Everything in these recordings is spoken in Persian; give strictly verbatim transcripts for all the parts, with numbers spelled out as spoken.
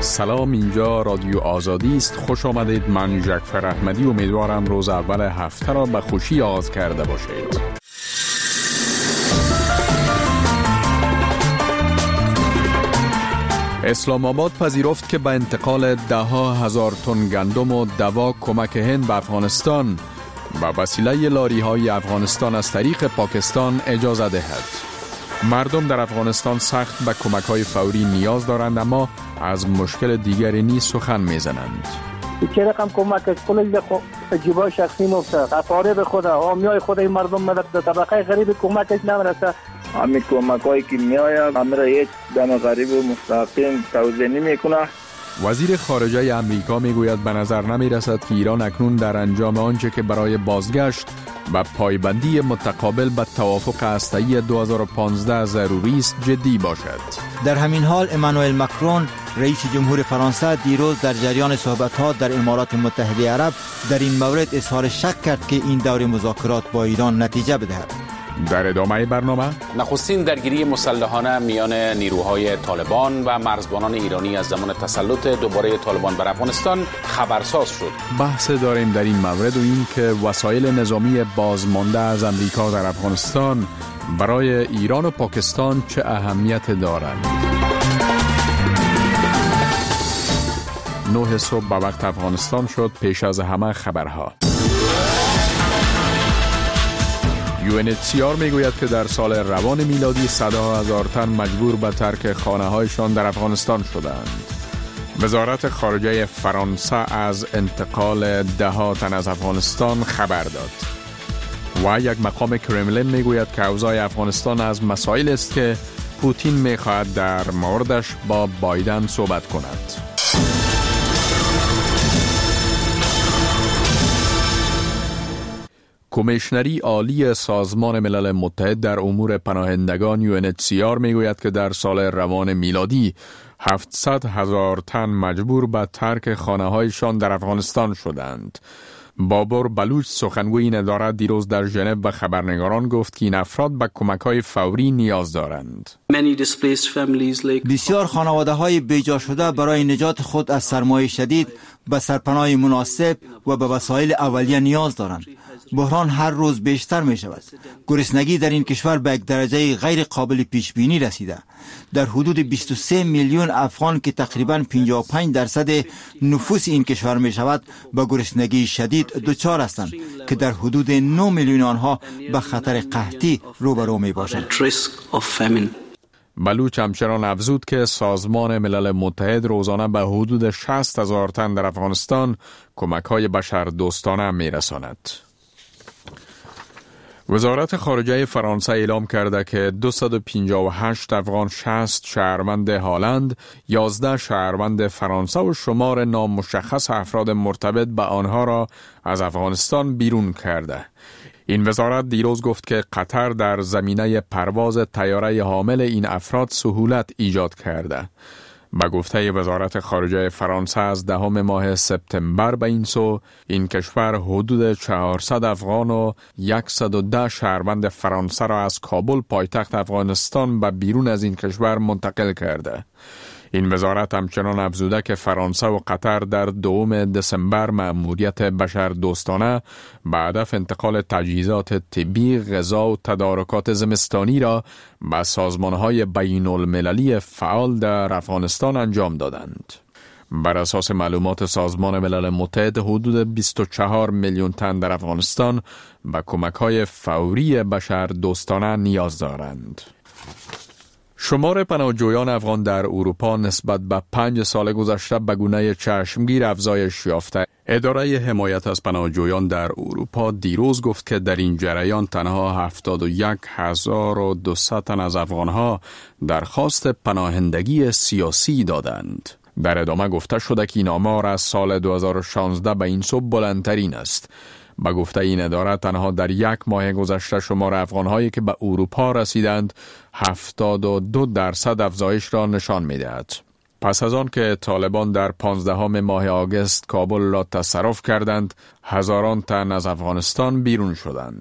سلام، اینجا رادیو آزادی است. خوش آمدید. من جعفر احمدی امیدوارم روز اول هفته را به خوشی آغاز کرده باشید. اسلام آباد پذیرفت که به انتقال ده ها هزار تن گندم و دوا کمک هند به افغانستان به وسیله لاری های افغانستان از طریق پاکستان اجازه دهد. مردم در افغانستان سخت به کمک های فوری نیاز دارند، اما از مشکل دیگری نیز سخن میزنند. چه رقم کمک کل جیبای شخصی مفته، افارب خود، حامیای خود این مردم مدد طبقه غریب کمکش نمیرسه. همین کمک هایی که میآید همه هیچ دم غریب و مستقیم توضیح نمیکنه. وزیر خارجه امریکا میگوید به نظر نمی رسد که ایران اکنون در انجام آنچه که برای بازگشت و پایبندی متقابل به توافق هسته‌ای دو هزار و پانزده ضروری است جدی باشد. در همین حال امانوئل ماکرون رئیس جمهور فرانسه دیروز در جریان صحبت‌ها در امارات متحده عرب در این مورد اظهار شک کرد که این دور مذاکرات با ایران نتیجه بدهد. در ادامه برنامه نخستین درگیری مسلحانه میان نیروهای طالبان و مرزبانان ایرانی از زمان تسلط دوباره طالبان بر افغانستان خبرساز شد. بحث داریم در این مورد و این که وسایل نظامی بازمانده از امریکا در افغانستان برای ایران و پاکستان چه اهمیت دارند. نه صبح به وقت افغانستان شد. پیش از همه خبرها. یو ان اچ سی آر میگوید که در سال روان میلادی صدها هزار تن مجبور به ترک خانه‌هایشان در افغانستان شدند. وزارت خارجه فرانسه از انتقال ده ها تن از افغانستان خبر داد. و یک مقام کرملین میگوید که اوضاع افغانستان از مسائل است که پوتین میخواهد در موردش با بایدن صحبت کند. کمیشنری عالی سازمان ملل متحد در امور پناهندگان یو ان اچ سی آر میگوید که در سال روان میلادی هفتصد هزار تن مجبور به ترک خانه‌هایشان در افغانستان شدند. بابر بلوچ سخنگوی این اداره دیروز در ژنو به خبرنگاران گفت که این افراد به کمک‌های فوری نیاز دارند. بسیار خانواده‌های بیجا شده برای نجات خود از سرمایه شدید به سرپناه مناسب و به وسایل اولیه نیاز دارند. بحران هر روز بیشتر می شود. گرسنگی در این کشور به یک درجه غیر قابل پیش بینی رسیده. در حدود بیست و سه میلیون افغان که تقریباً پنجاه و پنج درصد نفوس این کشور می شود به گرسنگی شدید دچار هستند که در حدود نه میلیون آنها به خطر قحطی روبرو می باشند. بلوچ همچنان افزود که سازمان ملل متحد روزانه به حدود شصت هزار تن در افغانستان کمک‌های بشردوستانه می‌رساند. وزارت خارجه فرانسه اعلام کرده که دویست و پنجاه و هشت افغان، شصت شهروند هلند، یازده شهروند فرانسه و شمار نامشخص افراد مرتبط به آنها را از افغانستان بیرون کرده. این وزارت دیروز گفت که قطر در زمینه پرواز طیاره حامل این افراد سهولت ایجاد کرده. به گفته وزارت خارجه فرانسه از دهم ماه سپتامبر به این سو این کشور حدود چهارصد افغان و صد و ده شهروند فرانسه را از کابل پایتخت افغانستان به بیرون از این کشور منتقل کرده. این وزارت همچنان افزوده که فرانسه و قطر در دوم دسامبر مأموریت بشردوستانه به هدف انتقال تجهیزات طبی، غذا و تدارکات زمستانی را به سازمان‌های بین المللی فعال در افغانستان انجام دادند. بر اساس معلومات سازمان ملل متحد حدود بیست و چهار میلیون تن در افغانستان به کمک‌های فوری بشردوستانه نیاز دارند. شمار پناهجویان افغان در اروپا نسبت به پنج سال گذشته به گونه چشمگیر افزایش یافته. اداره حمایت از پناهجویان در اروپا دیروز گفت که در این جریان تنها هفتاد و یک هزار و دویست تن از افغانها درخواست پناهندگی سیاسی دادند. در ادامه گفته شده که این آمار از سال دو هزار و شانزده به این سو بلندترین است. با گفته این اداره تنها در یک ماه گذشته شمار افغانهایی که به اروپا رسیدند هفتاد و دو درصد افزایش را نشان می‌دهد. پس از آن که طالبان در پانزدهم ماه آگوست کابل را تصرف کردند، هزاران تن از افغانستان بیرون شدند.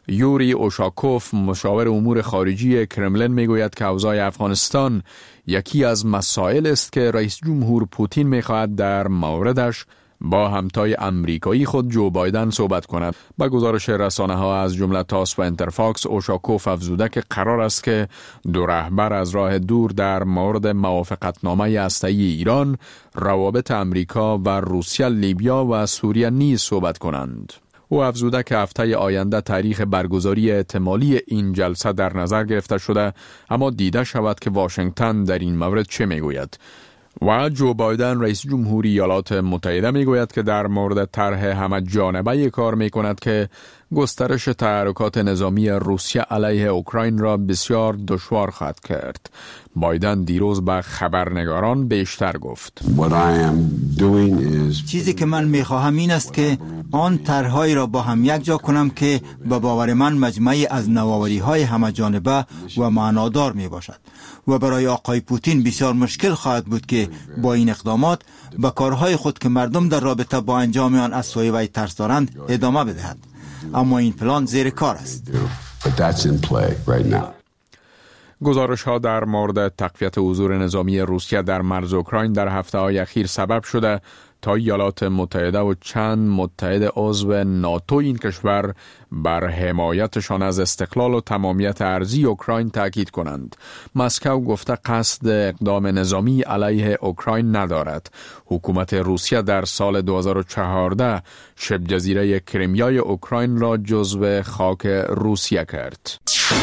یوری اوشاکوف مشاور امور خارجی کرملین میگوید که اوضاع افغانستان یکی از مسائل است که رئیس جمهور پوتین میخواهد در موردش با همتای امریکایی خود جو بایدن صحبت کند. با گزارش رسانه ها از جمله تاس و انترفاکس، اوشاکوف افزوده که قرار است که دو رهبر از راه دور در مورد موافقتنامه هسته‌ای ایران، روابط امریکا و روسیه، لیبیا و سوریه نیز صحبت کنند. او افزوده که هفته آینده تاریخ برگزاری احتمالی این جلسه در نظر گرفته شده، اما دیده شود که واشنگتن در این مورد چه میگوید. و جو بایدن رئیس جمهوری ایالات متحده میگوید که در مورد طرح همه جانبه کار میکند که گسترش تحرکات نظامی روسیه علیه اوکراین را بسیار دشوار خواهد کرد. بایدن دیروز به خبرنگاران بیشتر گفت: چیزی که من میخواهم این است که آن طرح‌هایی را با هم یک جا کنم که به باور من مجموعی از نوآوری‌های همه جانبه و معنادار می باشد و برای آقای پوتین بسیار مشکل خواهد بود که با این اقدامات به کارهای خود که مردم در رابطه با انجام آن از سوی وی ترس دارند ادامه بدهد. اما این پلان زیر کار است. گزارش ها در مورد تقویت حضور نظامی روسیه در مرز اوکراین در هفته های اخیر سبب شده تا ایالات متحده و چند متحد عضو ناتو این کشور بر حمایتشان از استقلال و تمامیت ارضی اوکراین تاکید کنند. مسکو گفته قصد اقدام نظامی علیه اوکراین ندارد. حکومت روسیه در سال دو هزار و چهارده شبه جزیره کریمیای اوکراین را جزو خاک روسیه کرد.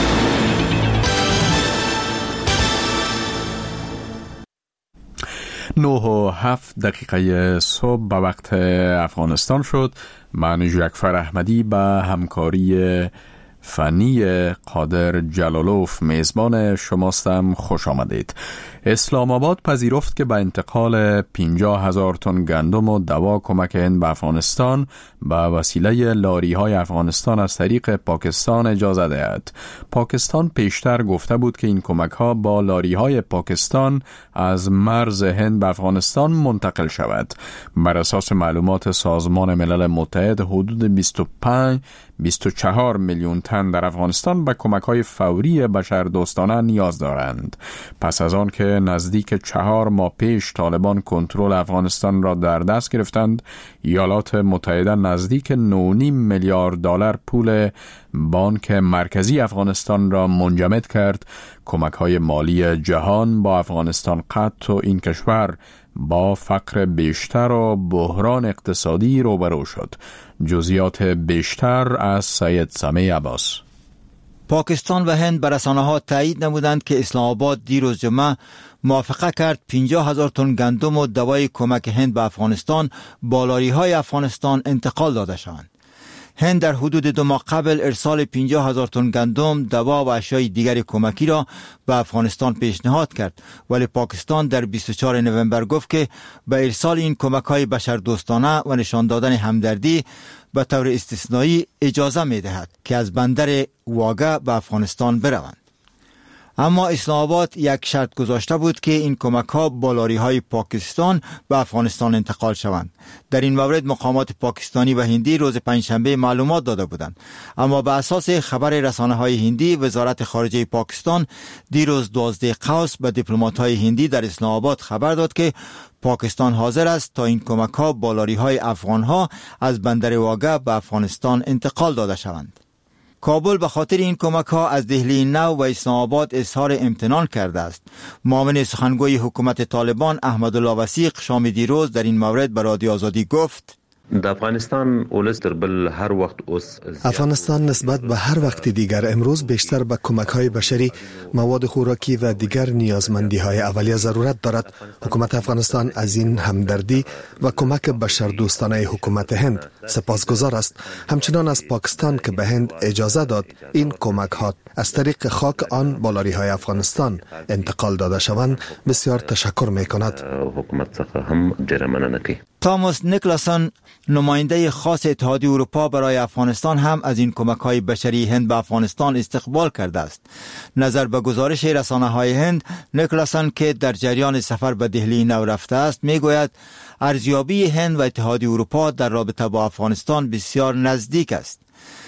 نه و هفت دقیقه صبح به وقت افغانستان شد. من جعفر احمدی به همکاری فنی قادر جلالوف میزبان شماستم. خوش آمدید. اسلام آباد پذیرفت که به انتقال پنجاه هزار تن گندم و دوا کمک هند به افغانستان به وسیله لاری های افغانستان از طریق پاکستان اجازه دهد. پاکستان پیشتر گفته بود که این کمک ها با لاری های پاکستان از مرز هند به افغانستان منتقل شود. بر اساس معلومات سازمان ملل متحد حدود بیست و پنج بیست و چهار میلیون تن در افغانستان به کمک های فوری بشردوستانه نیاز دارند. پس از آن که نزدیک چهار ماه پیش طالبان کنترل افغانستان را در دست گرفتند، ایالات متحده نزدیک نه و نیم میلیارد دلار پول بانک مرکزی افغانستان را منجمد کرد. کمک های مالی جهان با افغانستان قطع و این کشور با فقر بیشتر و بحران اقتصادی روبرو شد. جزئیات بیشتر از سید سمیع عباس. پاکستان و هند به رسانه‌ها تایید نمودند که اسلام آباد دیروز جمعه موافقه کرد پنجاه هزار تن گندم و دوای کمک هند به افغانستان با لاری‌های افغانستان انتقال داده شوند. هند در حدود دو ماه قبل ارسال پنجاه هزار تن گندم، دوا و اشیاء دیگر کمکی را به افغانستان پیشنهاد کرد، ولی پاکستان در بیست و چهارم نوامبر گفت که به ارسال این کمک‌های بشردوستانه و نشان دادن همدردی به طور استثنایی اجازه می‌دهد که از بندر واگه به افغانستان بروند. اما اسلام آباد یک شرط گذاشته بود که این کمک ها با لاری های پاکستان به افغانستان انتقال شوند. در این مورد مقامات پاکستانی و هندی روز پنجشنبه معلومات داده بودند، اما به اساس خبر رسانه های هندی، وزارت خارجه پاکستان دیروز دوازده قوس به دیپلمات های هندی در اسلام آباد خبر داد که پاکستان حاضر است تا این کمک ها با لاری های افغان ها از بندر واگه به افغانستان انتقال داده شوند. کابل به خاطر این کمک ها از دهلی نو و اسلام آباد اظهار امتنان کرده است. معاون سخنگوی حکومت طالبان احمدالله وثیق شام دیروز در این مورد به رادیو آزادی گفت: د افغانستان ولس تر بل هر وخت اوس افغانستان نسبت به هر وقت دیگر امروز بیشتر به کمک های بشری، مواد خوراکی و دیگر نیازمندی های اولیه ضرورت دارد. حکومت افغانستان از این همدردی و کمک بشردوستانه حکومت هند سپاسگزار است. همچنان از پاکستان که به هند اجازه داد این کمک ها از طریق خاک آن با لاری های افغانستان انتقال داده شوند بسیار تشکر می کند. حکومت څخه هم ډیره مننه کوي. تاماس نیکلاسن، نماینده خاص اتحادیه اروپا برای افغانستان، هم از این کمک‌های بشری هند به افغانستان استقبال کرده است. نظر به گزارش رسانه‌های هند، نیکلاسن که در جریان سفر به دهلی نو رفته است میگوید ارزیابی هند و اتحادیه اروپا در رابطه با افغانستان بسیار نزدیک است.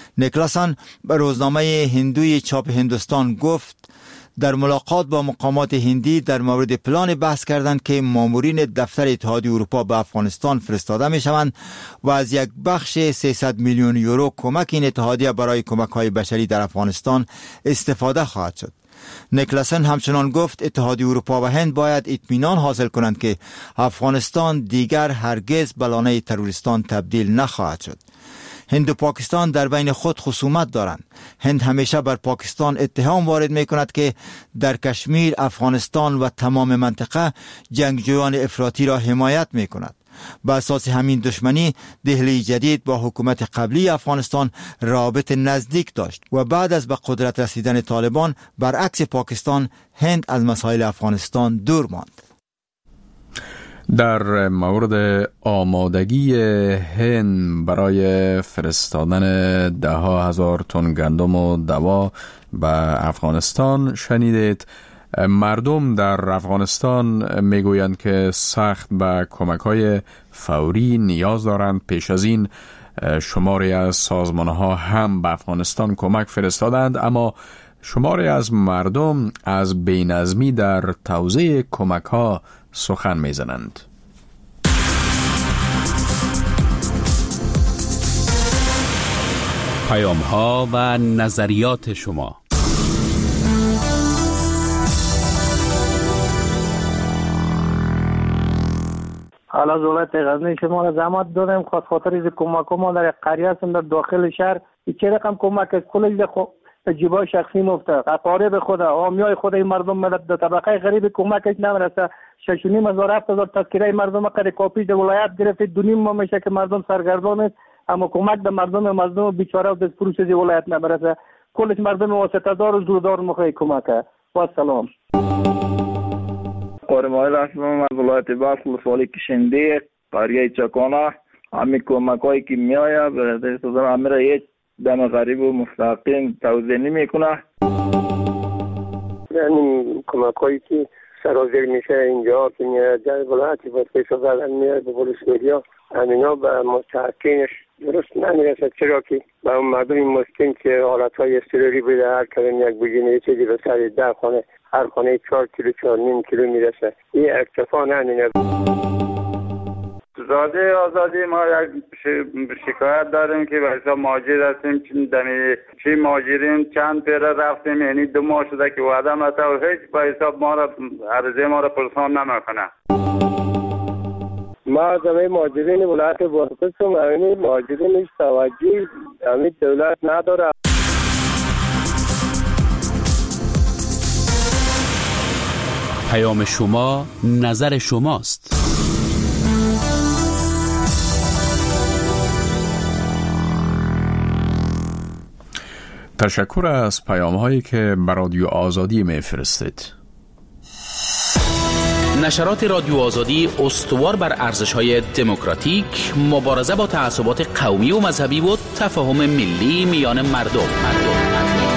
نیکلاسن به روزنامه هندوی چاپ هندوستان گفت در ملاقات با مقامات هندی در مورد پلان بحث کردند که مامورین دفتر اتحادیه اروپا به افغانستان فرستاده می شوند و از یک بخش سیصد میلیون یورو کمک این اتحادیه برای کمک های بشری در افغانستان استفاده خواهد شد. نیکلاسن همچنان گفت اتحادیه اروپا و هند باید اطمینان حاصل کنند که افغانستان دیگر هرگز به لانه تروریستان تبدیل نخواهد شد. هند و پاکستان در بین خود خصومت دارند. هند همیشه بر پاکستان اتهام وارد می کند که در کشمیر، افغانستان و تمام منطقه جنگجویان افراطی را حمایت می کند. بر اساس همین دشمنی دهلی جدید با حکومت قبلی افغانستان رابط نزدیک داشت و بعد از به قدرت رسیدن طالبان برعکس پاکستان هند از مسائل افغانستان دور ماند. در مورد آمادگی هند برای فرستادن ده ها هزار تن گندم و دوا به افغانستان شنیدید. مردم در افغانستان میگویند که سخت به کمک‌های فوری نیاز دارند. پیش از این شماری از سازمان‌ها هم به افغانستان کمک فرستادند، اما شماری از مردم از بی‌نظمی در توزیع کمک‌ها سخن میزنند. پیام‌ها و نظریات شما. حالا دولت غزنی شما را زحمت دادم خاص خاطر از کمک ما در قریه هستم در داخل شهر چه رقم کمک از کل جیبای شخصی مفته اقارب خود حامیای خود این مردم ملت در طبقه غریب کمکش نمیرسه. شش و نیم هزار هفت هزار تذکره مردم قره کاپی در ولایت گرفته دو نیم ماه میشه که مردم سرگردان است، اما کمک به مردم مظلوم بیچاره و دستفروش از ولایت نمیرسه. کلش مردم واسطه دار و زوردار مخواه کمک. با سلام. قرمایل هستم از ولایت بلخ ولسوالی کشنده قریه چکانه. همین کمک هایی که میآید برای سازمان همه را یک دم غریب و مستقیم توزیع نمیکنه. یعنی کمک هایی که سرازیر میشه اینجا که میاد در ولایتی باید پیسا دادن میاد به ولسوالیا همینا به مستحقینش درست نمیرسد، چرا که به اون مردم مسکین که حالت های اضطراری بوده هر کلم یک بجینه یه چیزی به سر ده خانه هر خانه چهار کیلو چهار نیم کیلو میرسه. این اکتفا نمینه. زاده آزادی ما یک شکایت داریم که به حساب مهاجر هستیم. چی مهاجرین چند پیره رفتیم، یعنی دو ماه شده که وعده مطا و هیچ به حساب ما را عرضه ما را پرسان نمیکنه. ما از همه مهاجرین ولایت بلخ هستم، همین مهاجرین هیچ توجهی همین دولت نداره. پیام شما نظر شماست. تشکر از پیام هایی که بر رادیو آزادی میفرستید. نشرات رادیو آزادی استوار بر ارزش‌های دموکراتیک، مبارزه با تعصبات قومی و مذهبی و تفاهم ملی میان مردم. مردم.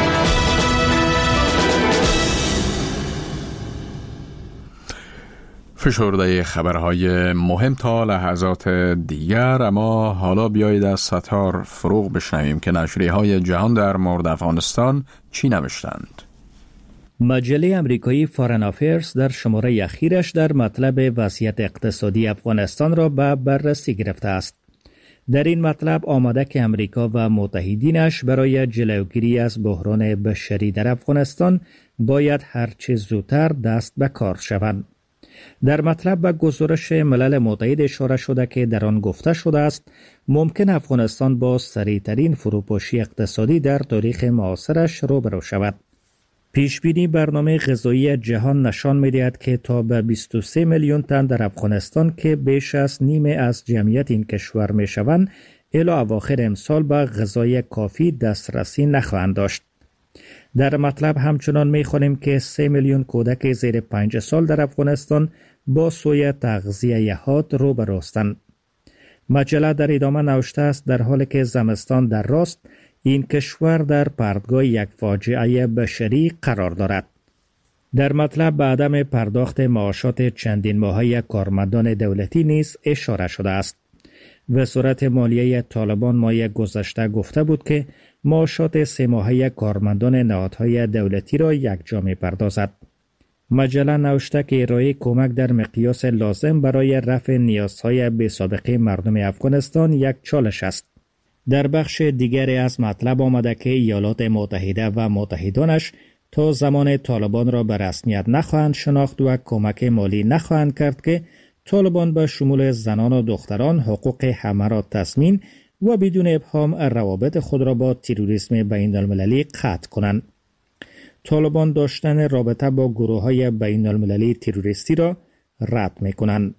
فشرده خبرهای مهم تا لحظات دیگر، اما حالا بیایید از ستار فروغ بشنویم که نشریه‌های جهان در مورد افغانستان چی نوشتند. مجله امریکایی فارن افیرز در شماره اخیرش در مطلب وضعیت اقتصادی افغانستان را به بررسی گرفته است. در این مطلب آمده که امریکا و متحدینش برای جلوگیری از بحران بشری در افغانستان باید هرچه زودتر دست به کار شوند. در مطلب به گزارش ملل متحد اشاره شده که در آن گفته شده است ممکن افغانستان با سریعترین فروپاشی اقتصادی در تاریخ معاصرش روبرو شود. پیشبینی برنامه غذایی جهان نشان می‌دهد که تا به بیست و سه میلیون تن در افغانستان که بیش از نیمه از جمعیت این کشور می‌شوند الی اواخر امسال به غذای کافی دسترسی نخواهند داشت. در مطلب همچنان می‌خوانیم که سه میلیون کودک زیر پنج سال در افغانستان با سوء تغذیه حاد روبرو هستند. مجله در ادامه نوشته است در حالی که زمستان در راست، این کشور در پرتگاه یک فاجعه بشری قرار دارد. در مطلب به عدم پرداخت معاشات چندین ماهه کارمندان دولتی نیز اشاره شده است. وزارت مالیه طالبان ماه گذشته گفته بود که معاشات سه ماهه کارمندان نهادهای دولتی را یکجا می‌پردازد. مجله نوشته که ارائه کمک در مقیاس لازم برای رفع نیازهای بی‌سابقه مردم افغانستان یک چالش است. در بخش دیگری از مطلب آمده که ایالات متحده و متحدانش تا زمان طالبان را به رسمیت نخواهند شناخت و کمک مالی نخواهند کرد که طالبان به شمول زنان و دختران حقوق همه را تضمین و بدون ابهام روابط خود را با تروریسم بین المللی قطع کنند. طالبان داشتن رابطه با گروه های بین المللی تروریستی را رد می کنند.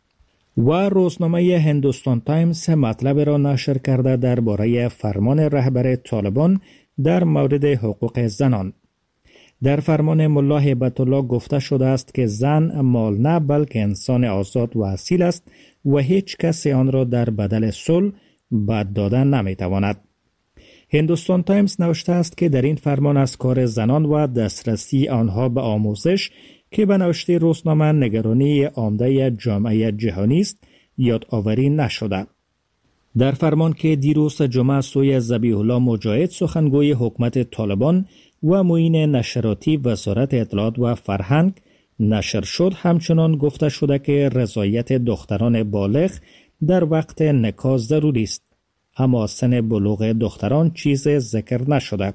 و روزنامه هندوستان تایمز مطلب را نشر کرده درباره فرمان رهبر طالبان در مورد حقوق زنان. در فرمان ملا هیبت الله گفته شده است که زن مال نه بلکه انسان آزاد و اصیل است و هیچ کسی آن را در بدل صلح بد دادن نمیتواند. هندوستان تایمز نوشته است که در این فرمان از کار زنان و دسترسی آنها به آموزش که به نوشته روزنامه نگرانی عامه جامعه جهانی است یادآوری نشده. در فرمان که دیروز جمعه سوی ذبیح الله مجاهد سخنگوی حکومت طالبان و معین نشراتی وزارت اطلاعات و فرهنگ نشر شد همچنان گفته شده که رضایت دختران بالغ در وقت نکاح ضروری است، اما سن بلوغ دختران چیز ذکر نشده.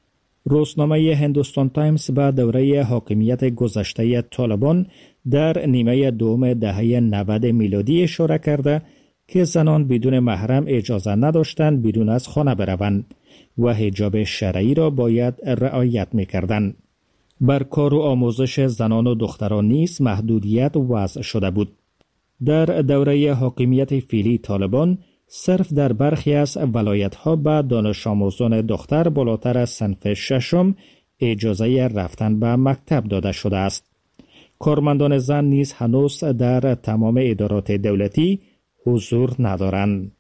روزنامه هندوستان تایمز به دوره حاکمیت گذشته طالبان در نیمه دوم دهه نود میلادی اشاره کرده که زنان بدون محرم اجازه نداشتند بیرون از خانه بروند و حجاب شرعی را باید رعایت می‌کردند. بر کار و آموزش زنان و دختران نیز محدودیت وضع شده بود. در دوره حاکمیت فعلی طالبان صرف در برخی از ولایت‌ها به دانش آموزان دختر بالاتر از صنف ششم اجازه رفتن به مکتب داده شده است. کارمندان زن نیز هنوز در تمام ادارات دولتی حضور ندارند.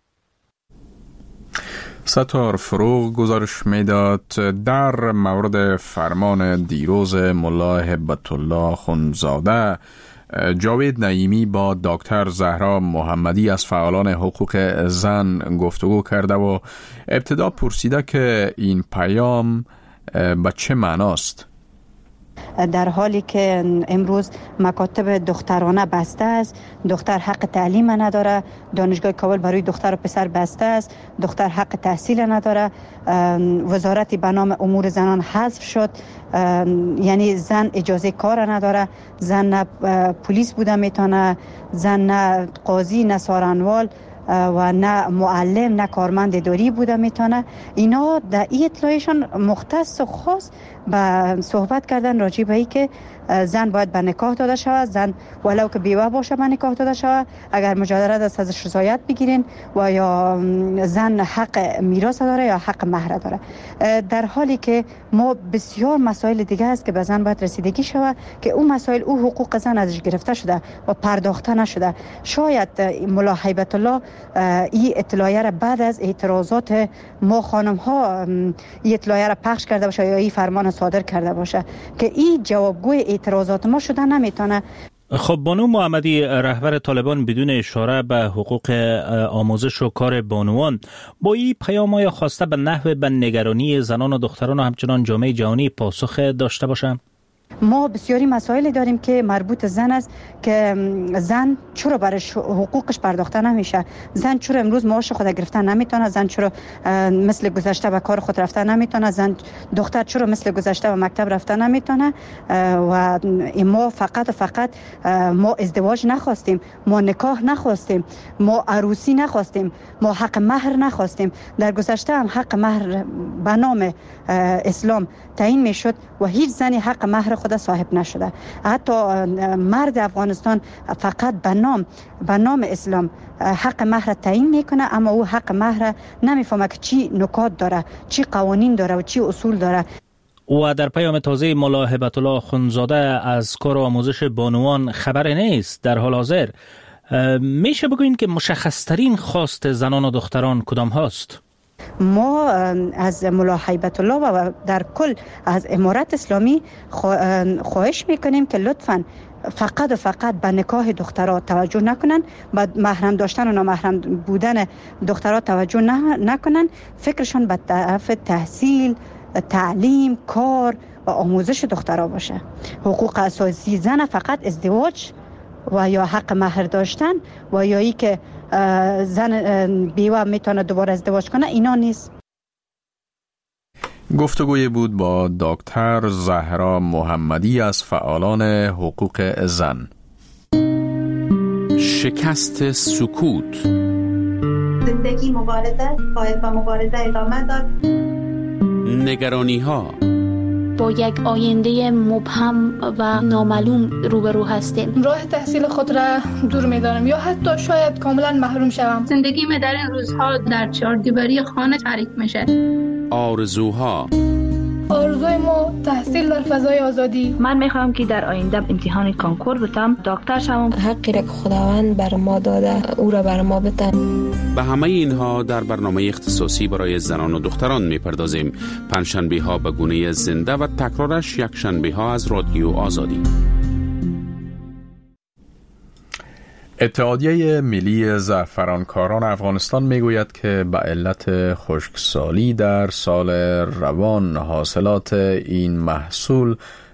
ستار فروغ گزارش میداد در مورد فرمان دیروز ملا هیبت الله خونزاده. جاوید نعیمی با دکتر زهرا محمدی از فعالان حقوق زن گفتگو کرده و ابتدا پرسیده که این پیام به چه معناست؟ در حالی که امروز مکاتب دخترانه بسته است، دختر حق تعلیم نداره، دانشگاه کابل برای دختر و پسر بسته است، دختر حق تحصیل نداره، وزارتی به نام امور زنان حذف شد، یعنی زن اجازه کار نداره، زن نه پلیس بوده میتونه، زن نه قاضی نه سارنوال و نه معلم نه کارمند اداری بوده میتونه. اینا در این اطلاعشان مختص و خاص به صحبت کردن راجع به این که زن باید به نکاح داده شود، زن ولو که بیوه باشه به نکاح داده شود، اگر مجادله است ازش رضایت بگیرین، و یا زن حق میراث داره یا حق مهر داره. در حالی که ما بسیار مسائل دیگه است که به زن باید رسیدگی شود که اون مسائل، او حقوق زن ازش گرفته شده و پرداخته نشده. شاید ملا هیبت الله این اطلاعیه را بعد از اعتراضات ما خانم ها این اطلاعیه را پخش کرده باشه یا این فرمان صادر کرده باشه که این جوابگوی اعتراضات ما شده نمیتونه. خب بانو محمدی، رهبر طالبان بدون اشاره به حقوق آموزش و کار بانوان با این پیام های خواسته به نحو به نگرانی زنان و دختران و همچنان جامعه جهانی پاسخ داشته باشه؟ ما بسیاری مسائل داریم که مربوط زن است که زن چرا برش حقوقش پرداخته نمیشه، زن چرا امروز معاش خود گرفتن نمیتونه، زن چرا مثل گذشته به کار خود رفتن نمیتونه، زن دختر چرا مثل گذشته به مکتب رفتن نمیتونه. و ما فقط و فقط ما ازدواج نخواستیم، ما نکاح نخواستیم، ما عروسی نخواستیم، ما حق مهر نخواستیم. در گذشته هم حق مهر به نام اسلام تعیین میشد و هیچ زنی حق مهر خود صاحب نشده. حتی مرد افغانستان فقط به نام به نام اسلام حق مهر تعیین میکنه، اما او حق مهر نمیفهمه که چی نکات داره، چی قوانین داره و چی اصول داره. و در پیام تازه ملا هیبت الله خونزاده از کار و آموزش بانوان خبر نیست. در حال حاضر میشه بگوین که مشخص ترین خواست زنان و دختران کدام هاست؟ ما از ملا هیبت الله و در کل از امارت اسلامی خواهش میکنیم که لطفاً فقط و فقط به نکاح دخترها توجه نکنن، به محرم داشتن و نامحرم بودن دخترها توجه نکنن، فکرشون به طرف تحصیل، تعلیم، کار و آموزش دخترها باشه. حقوق اساسی زن فقط ازدواج و یا حق مهر داشتن و یا ای که زن بیوه میتونه دوباره ازدواج کنه اینا نیست. گفتگوی بود با دکتر زهرا محمدی از فعالان حقوق زن. شکست سکوت. زندگی مبارزه، باید با مبارزه ادامه داد. نگرانی ها. با یک آینده مبهم و نامعلوم روبرو هستیم. راه تحصیل خود را دور می‌دانم یا حتی شاید کاملا محروم شوم. زندگی من در این روزها در چهاردیواری خانه تعریف میشه. آرزوها. آرزوی ما تحصیل در فضای آزادی. من میخوام که در آینده امتحان کنکور بتم، دکتر شوم. حقی را که خداوند بر ما داده او را بر ما بده. به همه اینها در برنامه اختصاصی برای زنان و دختران میپردازیم. پنجشنبه ها به گونه زنده و تکرارش یک شنبه ها از رادیو آزادی. اتحادیه ملی زعفرانکاران افغانستان میگوید که به علت خشکسالی در سال روان حاصلات این محصول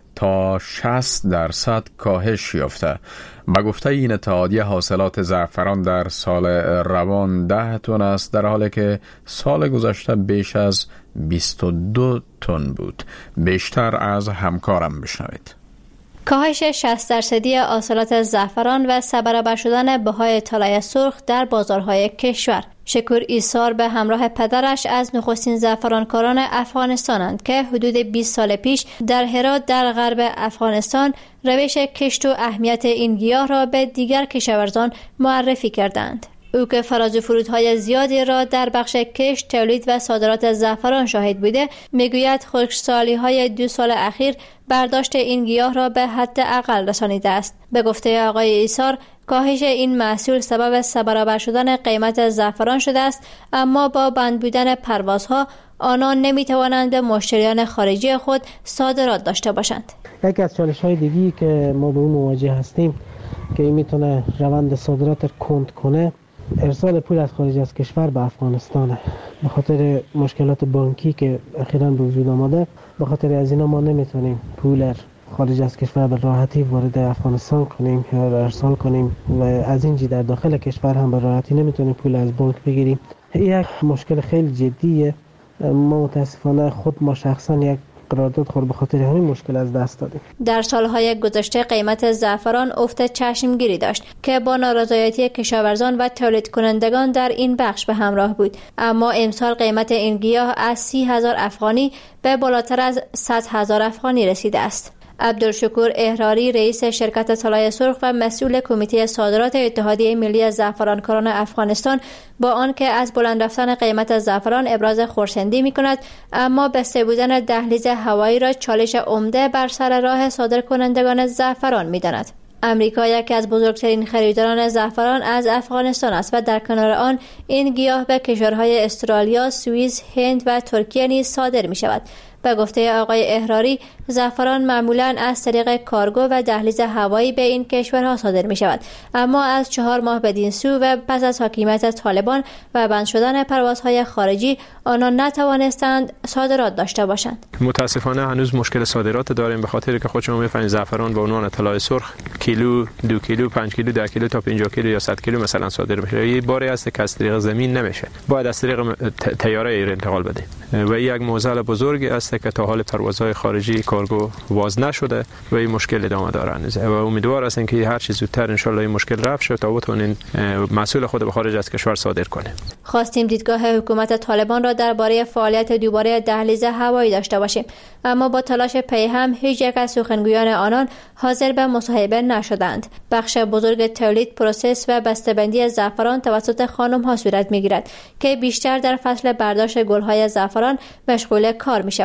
تا شصت درصد کاهش یافته. به گفته این اتحادیه حاصلات زعفران در سال روان ده تن است، در حالی که سال گذشته بیش از بیست و دو تن بود. بیشتر از همکارم بشنوید. کاهش شصت درصدی حاصلات زعفران و سه برابر شدن بهای طلای سرخ در بازارهای کشور. شکور ایسار به همراه پدرش از نخستین زعفرانکاران افغانستانند که حدود بیست سال پیش در هرات در غرب افغانستان روش کشت و اهمیت این گیاه را به دیگر کشاورزان معرفی کردند. او که فراز و فرودهای زیادی را در بخش کشت، تولید و صادرات زعفران شاهد بوده، میگوید خشکسالی‌های دو سال اخیر برداشت این گیاه را به حد اقل رسانیده است. به گفته آقای ایسار، کاهش این محصول سبب سه برابر شدن قیمت زعفران شده است، اما با بند بودن پروازها آنان نمیتوانند به مشتریان خارجی خود صادرات داشته باشند. یکی از چالش‌های دیگه‌ای که ما با اون مواجه هستیم که این میتونه روند صادرات را کند کنه، ارسال پول از خارج از کشور به افغانستانه. به خاطر مشکلات بانکی که اخیراً به وجود آمده، به خاطر از اینا ما نمیتونیم پول خارج از کشور به راحتی وارد افغانستان کنیم یا ارسال کنیم و از اینجا در داخل کشور هم به راحتی نمیتونیم پول از بانک بگیریم. یک مشکل خیلی جدیه. ما متاسفانه خود ما شخصا یک قرارداد خورد به خاطر همین مشکل از دست دادیم. در سالهای گذشته قیمت زعفران افت چشمگیری داشت که با نارضایتی کشاورزان و تولید کنندگان در این بخش به همراه بود، اما امسال قیمت این گیاه از سی هزار افغانی به بالاتر از صد هزار افغانی رسیده است. عبدالشکور احراری، رئیس شرکت طلای سرخ و مسئول کمیته صادرات اتحادیه ملی زعفرانکاران افغانستان، با آنکه از بلند رفتن قیمت زعفران ابراز خرسندی می‌کند، اما بسته بودن دهلیز هوایی را چالش عمده بر سر راه صادرکنندگان زعفران می‌داند. امریکا یکی از بزرگترین خریداران زعفران از افغانستان است و در کنار آن این گیاه به کشورهای استرالیا، سوئیس، هند و ترکیه نیز صادر می‌شود. به گفته آقای احراری، زعفران معمولاً از طریق کارگو و دهلیز هوایی به این کشورها صادر می شود، اما از چهار ماه بدین سو و پس از حاکمیت طالبان و بند شدن پروازهای خارجی، آنان نتوانستند صادرات داشته باشند. متاسفانه هنوز مشکل صادرات داریم، به خاطر که خود شما می‌فهمید زعفران به عنوان طلای سرخ کیلو، دو کیلو، پنج کیلو، ده کیلو تا پنجاه کیلو یا صد کیلو مثلا صادر میشه. یه باری است که از طریق زمین نمیشه، باید از طریق طیاره ایر انتقال بده و یک معضل بزرگی است که تا حال پروازهای خارجی کارگو واز نشده و این مشکل ادامه داره هنوز و امیدوار هستیم که هر چه زودتر ان شاء الله این مشکل رفع شه تا بتونین محصول خود به خارج از کشور صادر کنه. خواستیم دیدگاه حکومت طالبان را درباره فعالیت دوباره دهلیز هوایی داشته باشیم، اما با تلاش پیهم هیچ یک از سخنگویان آنان حاضر به مصاحبه نشدند. بخش بزرگ تولید، پروسس و بسته‌بندی زعفران توسط خانم‌ها صورت می‌گیرد که بیشتر در فصل برداشت گل‌های زعفران مشغول کار می‌شوند.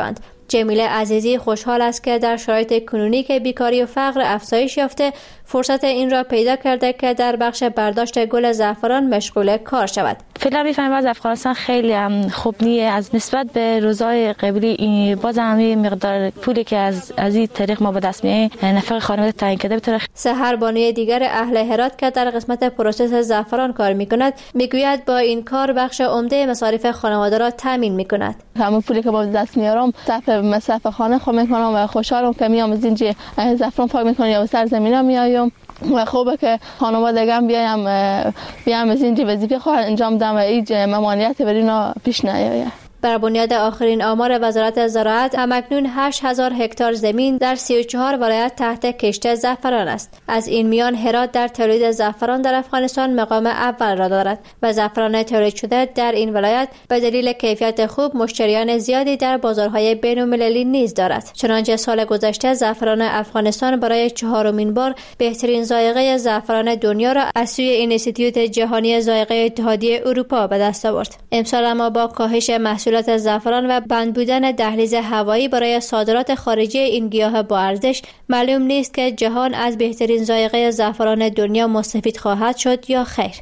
جمیله عزیزی خوشحال است که در شرایط کنونی که بیکاری و فقر افزایش یافته فرصت این را پیدا کرده که در بخش برداشت گل زعفران مشغول کار شود. فعلا می‌فهمم از افغانستان خیلی خوب نیه از نسبت به روزهای قبلی، باز همین مقدار پولی که از از این طریق ما به دست میاریم نفق خانواده تعیین کرده بتونه. سحر بانوی دیگر اهل هرات که در قسمت پروسس زعفران کار میکند میگوید با این کار بخش عمده مصارف خانواده را تامین میکند. همون پولی که با دست میارم صرف مصرف خانه خود میکنم و خوشحالم که میام از اینجا زعفران پاک میکنم یا سر زمینا میایم و خوبه که خانواده دگم بیایم بیام از اینجا وظیفه خود انجام بدم و هیچ ممانعتی بر اینا پیش نیاید. بر بنیاد آخرین آمار وزارت زراعت همکنون هشت هزار هکتار زمین در سی و چهار ولایت تحت کشت زعفران است. از این میان هرات در تولید زعفران در افغانستان مقام اول را دارد و زعفران تولید شده در این ولایت به دلیل کیفیت خوب مشتریان زیادی در بازارهای بین‌المللی نیز دارد. چنانچه سال گذشته زعفران افغانستان برای چهارمین بار بهترین ذائقه زعفران دنیا را از سوی اینستیتوت جهانی ذائقه اتحادیه اروپا به دست آورد. امسال اما با کاهش محصول زعفران و بند بودن دهلیز هوایی برای صادرات خارجی این گیاه با ارزش معلوم نیست که جهان از بهترین ذائقه زعفران دنیا مستفید خواهد شد یا خیر.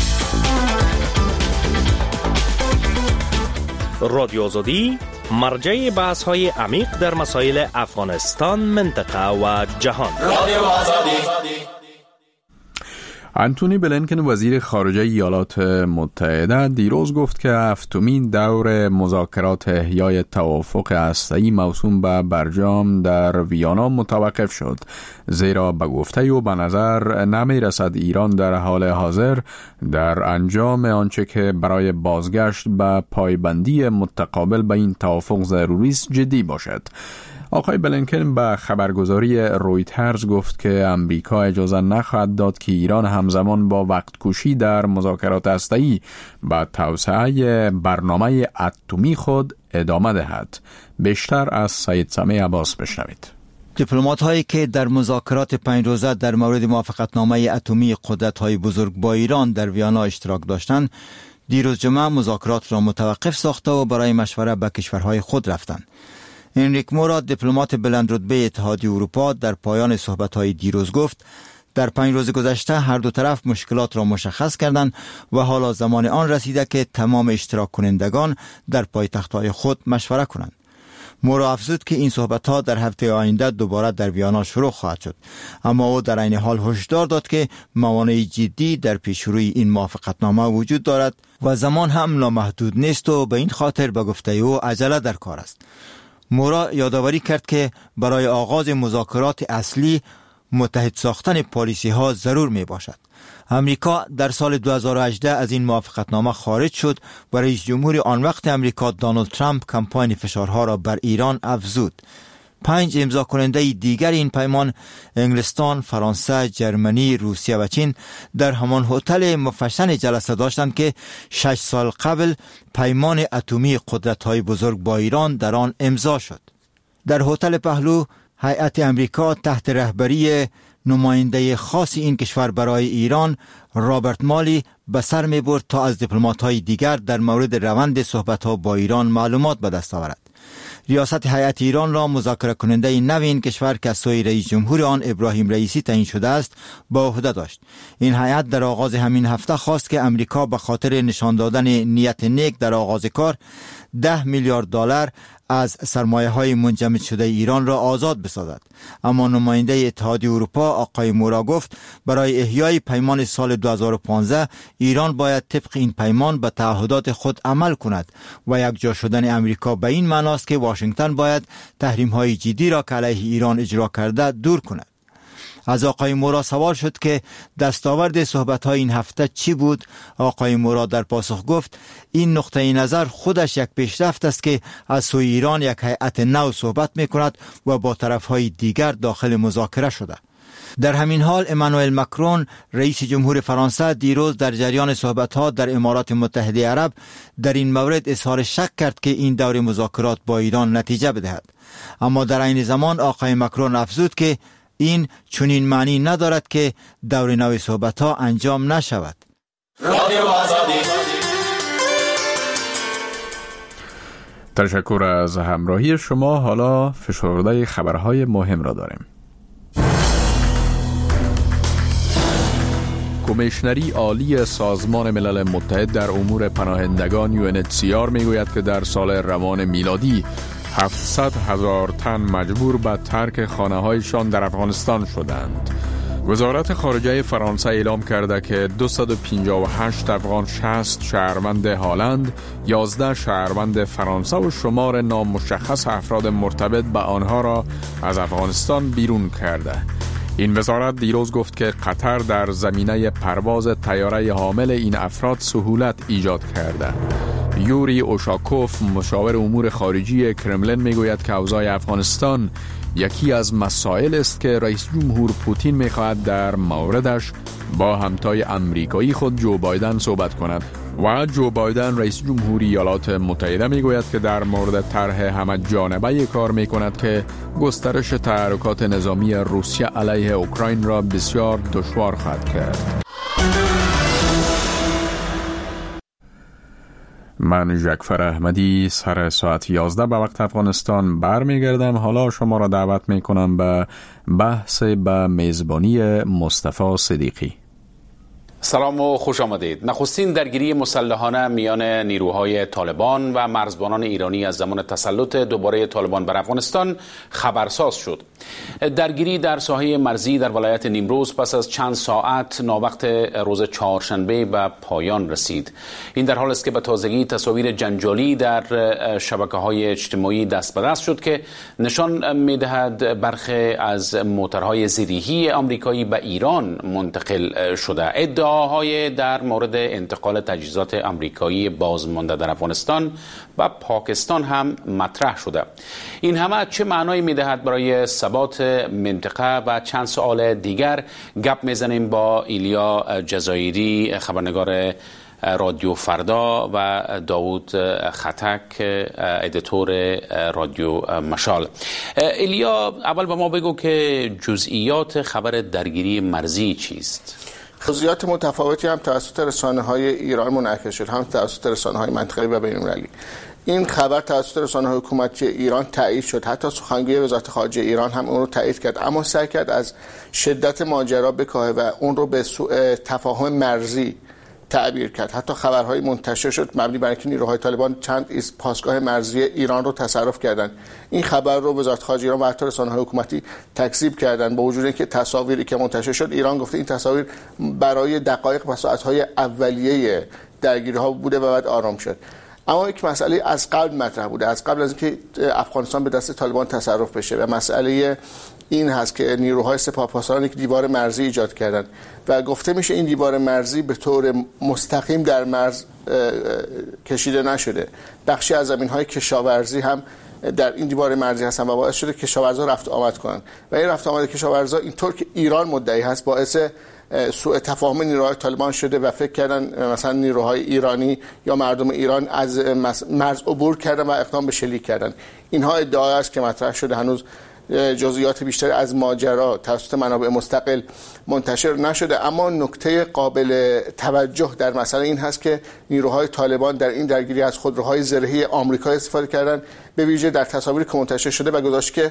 رادیو آزادی مرجع بحث های عمیق در مسائل افغانستان، منطقه و جهان. رادیو آزادی. انتونی بلینکن وزیر خارجه ایالات متحده دیروز گفت که هفتمین دور مذاکرات احیای توافق هسته‌ای موسوم به برجام در ویانا متوقف شد، زیرا به گفته او به نظر نمی رسد ایران در حال حاضر در انجام آنچه که برای بازگشت به پایبندی متقابل به این توافق ضروری است جدی باشد. آقای بلینکن به خبرگزاری رویترز گفت که امریکا اجازه نخواهد داد که ایران همزمان با وقت کشی در مذاکرات هسته‌ای به توسعه برنامه اتمی خود ادامه دهد. بیشتر از سید سمیع عباس بشنوید. دیپلمات هایی که در مذاکرات پنج روزه در مورد موافقتنامه اتمی قدرت های بزرگ با ایران در ویانا اشتراک داشتند، دیروز جمعه مذاکرات را متوقف ساخته و برای مشوره به کشورهای خود رفتند. انریک مورا، دیپلمات بلند رتبه اتحادیه اروپا، در پایان صحبت‌های دیروز گفت در پنج روز گذشته هر دو طرف مشکلات را مشخص کردند و حالا زمان آن رسیده که تمام اشتراک کنندگان در پایتخت‌های خود مشوره کنند. مورا افزود که این صحبت‌ها در هفته آینده دوباره در ویانا شروع خواهد شد، اما او در عین حال هشدار داد که موانع جدی در پیشروی این موافقتنامه وجود دارد و زمان هم نامحدود نیست و به این خاطر به گفته او عجله در کار است. مورا یادآوری کرد که برای آغاز مذاکرات اصلی متحد ساختن پالیسی ها ضرور می باشد. امریکا در سال دو هزار و هجده از این موافقتنامه خارج شد و رئیس جمهور آن وقت امریکا دونالد ترامپ کمپاین فشارها را بر ایران افزود. پنج امضا کننده دیگر این پیمان، انگلستان، فرانسه، جرمنی، روسیه و چین، در همان هتل مفشن جلسه داشتند که شش سال قبل پیمان اتمی قدرت‌های بزرگ با ایران در آن امضا شد. در هتل پهلو هیئت امریکا تحت رهبری نماینده خاص این کشور برای ایران، رابرت مالی، به سر می برد تا از دیپلمات‌های دیگر در مورد روند صحبت‌ها با ایران معلومات به دست آورد. ریاست هیئت ایران را مذاکره کننده نو این کشور که از سوی رئیس جمهور آن ابراهیم رئیسی تعیین شده است با عهده داشت. این هیئت در آغاز همین هفته خواست که امریکا به خاطر نشان دادن نیت نیک در آغاز کار ده میلیارد دلار از سرمایه های منجمد شده ایران را آزاد بسازد. اما نماینده اتحادیه اروپا آقای مورا گفت برای احیای پیمان سال دو هزار و پانزده ایران باید طبق این پیمان به تعهدات خود عمل کند و یکجا شدن امریکا به این معناست که واشنگتن باید تحریم های جدی را که علیه ایران اجرا کرده دور کند. از آقای مورا سوال شد که دستاورد صحبت‌های این هفته چی بود. آقای مورا در پاسخ گفت این نقطه نظر خودش یک پیشرفت است که از سوی ایران یک هیئت نو صحبت می‌کند و با طرف‌های دیگر داخل مذاکره شده. در همین حال امانوئل مکرون رئیس جمهور فرانسه دیروز در جریان صحبت‌ها در امارات متحده عرب در این مورد اظهار شک کرد که این دور مذاکرات با ایران نتیجه بدهد. اما در عین زمان آقای مکرون افزود که این چنین معنی ندارد که دور نو صحبت‌ها انجام نشود. تشکر از همراهی شما. حالا فشرده خبرهای مهم را داریم. کمیشنری عالی سازمان ملل متحد در امور پناهندگان یو ان اچ سی آر میگوید که در سال روان میلادی هفتصد هزار تن مجبور به ترک خانه‌هایشان در افغانستان شدند. وزارت خارجه فرانسه اعلام کرده که دویست و پنجاه و هشت افغان شصت شهروند هالند، یازده شهروند فرانسه و شمار نامشخص افراد مرتبط به آنها را از افغانستان بیرون کرده. این وزارت دیروز گفت که قطر در زمینه پرواز طیاره حامل این افراد سهولت ایجاد کرده. یوری اوشاکوف مشاور امور خارجی کرملین میگوید که اوضاع افغانستان یکی از مسائل است که رئیس جمهور پوتین میخواهد در موردش با همتای امریکایی خود جو بایدن صحبت کند. و جو بایدن رئیس جمهوری ایالات متحده میگوید که در مورد طرح همه جانبه کار میکند که گسترش تحرکات نظامی روسیه علیه اوکراین را بسیار دشوار خواهد کرد. من جعفر احمدی سر ساعت یازده به وقت افغانستان برمیگردم. حالا شما را دعوت میکنم به بحث به میزبانی مصطفی صدیقی. سلام و خوش آمدید. نخستین درگیری مسلحانه میان نیروهای طالبان و مرزبانان ایرانی از زمان تسلط دوباره طالبان بر افغانستان خبرساز شد. درگیری در ساحه مرزی در ولایت نیمروز پس از چند ساعت ناوقت روز چهارشنبه به پایان رسید. این در حال است که به تازگی تصاویر جنجالی در شبکه‌های اجتماعی دست به دست شد که نشان می‌دهد برخی از موترهای زیریحی آمریکایی به ایران منتقل شده. ادعاهای در مورد انتقال تجهیزات آمریکایی بازمانده در افغانستان و پاکستان هم مطرح شده. این همه چه معنایی می‌دهد برای ثبات منطقه؟ و چند سوال دیگر گپ میزنیم با ایلیا جزایری، خبرنگار رادیو فردا، و داوود خطک، ادیتور رادیو مشال. ایلیا، اول به ما بگو که جزئیات خبر درگیری مرزی چیست؟ جزئیات متفاوتی هم توسط رسانه‌های ایران منعکس شد، هم توسط رسانه‌های منطقه‌ای و بین‌المللی. این خبر توسط رسانه‌های حکومتی ایران تایید شد، حتی سخنگوی وزارت خارجه ایران هم اون رو تایید کرد، اما سعی کرد از شدت ماجرا بکاهه و اون رو به سوء تفاهم مرزی تعبیر کرد. حتی خبرهای منتشر شد مبنی بر اینکه نیروهای طالبان چند از پاسگاه مرزی ایران رو تصرف کردند. این خبر رو وزارت خارجه ایران و حتی رسانه‌های حکومتی تکذیب کردند، با وجود اینکه تصاویری که منتشر شد ایران گفته این تصاویر برای دقایق و ساعت‌های اولیه درگیری‌ها بوده و بعد آرام شد. اما یک مسئله از قبل مطرح بوده، از قبل از اینکه افغانستان به دست طالبان تصرف بشه، و مسئله این هست که نیروهای سپاهپاسداران یک دیوار مرزی ایجاد کردند و گفته میشه این دیوار مرزی به طور مستقیم در مرز کشیده نشده. بخشی از زمین‌های کشاورزی هم در این دیوار مرزی هستن و باعث شده کشاورزا رفت آمد کنن و این رفت آمد کشاورزا اینطور که ایران مدعی هست باعث سوء تفاهم نیروهای طالبان شده و فکر کردن مثلا نیروهای ایرانی یا مردم ایران از مرز عبور کردن و اقدام به شلیک کردن. اینها ادعا است که مطرح شده. هنوز جزئیات بیشتری از ماجرا توسط منابع مستقل منتشر نشده، اما نکته قابل توجه در مسئله این هست که نیروهای طالبان در این درگیری از خودروهای زرهی آمریکا استفاده کردن، به ویژه در تصاویری که منتشر شده و گذاشت که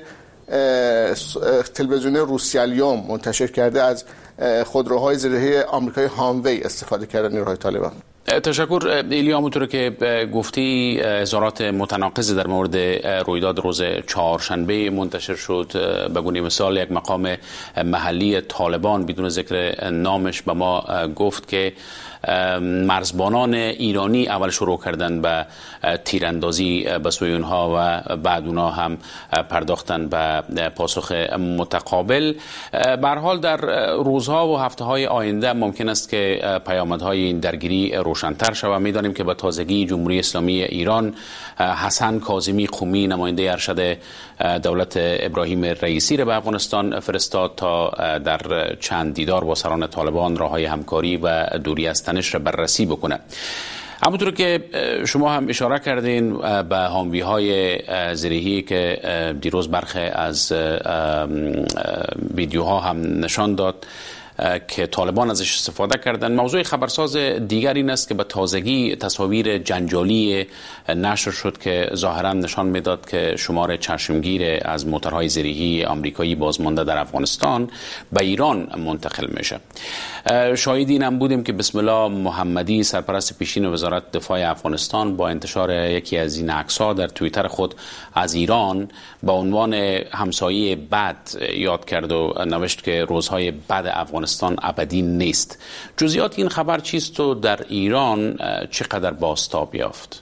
تلویزیون روسیالیوم منتشر کرده از خودروهای زرهی آمریکایی هاموی استفاده کردن نیروهای طالبان. تشکر ایلیا. همونطور که گفتی اظهارات متناقض در مورد رویداد روز چهارشنبه منتشر شد. به گونه مثال یک مقام محلی طالبان بدون ذکر نامش به ما گفت که مرزبانان ایرانی اول شروع کردن به تیراندازی به سوی اونها و بعد اونها هم پرداختن به پاسخ متقابل. به هر حال در روزها و هفته‌های آینده ممکن است که پیامدهای این درگیری روشن‌تر شود. می‌دانیم که به تازگی جمهوری اسلامی ایران حسن کاظمی قمی نماینده ارشد دولت ابراهیم رئیسی را به افغانستان فرستاد تا در چند دیدار با سران طالبان راه‌های همکاری و دوری از تنش را بررسی بکنه. همونطور که شما هم اشاره کردین به حامی‌های زرهی که دیروز برخی از ویدیوها هم نشان داد، که طالبان ازش استفاده کردن. موضوع خبرساز دیگر این است که به تازگی تصاویر جنجالی نشر شد که ظاهرا نشان میداد که شمار چشمگیر از موتورهای زرهی آمریکایی بازمانده در افغانستان به ایران منتقل میشه. شاهد این هم بودیم که بسم الله محمدی سرپرست پیشین وزارت دفاع افغانستان با انتشار یکی از این عکس‌ها در توییتر خود از ایران به عنوان همسایه بد یاد کرد و نوشت که روزهای بد افغانستان ابدی نیست. جزئیات این خبر چیست و در ایران چقدر بازتاب یافت؟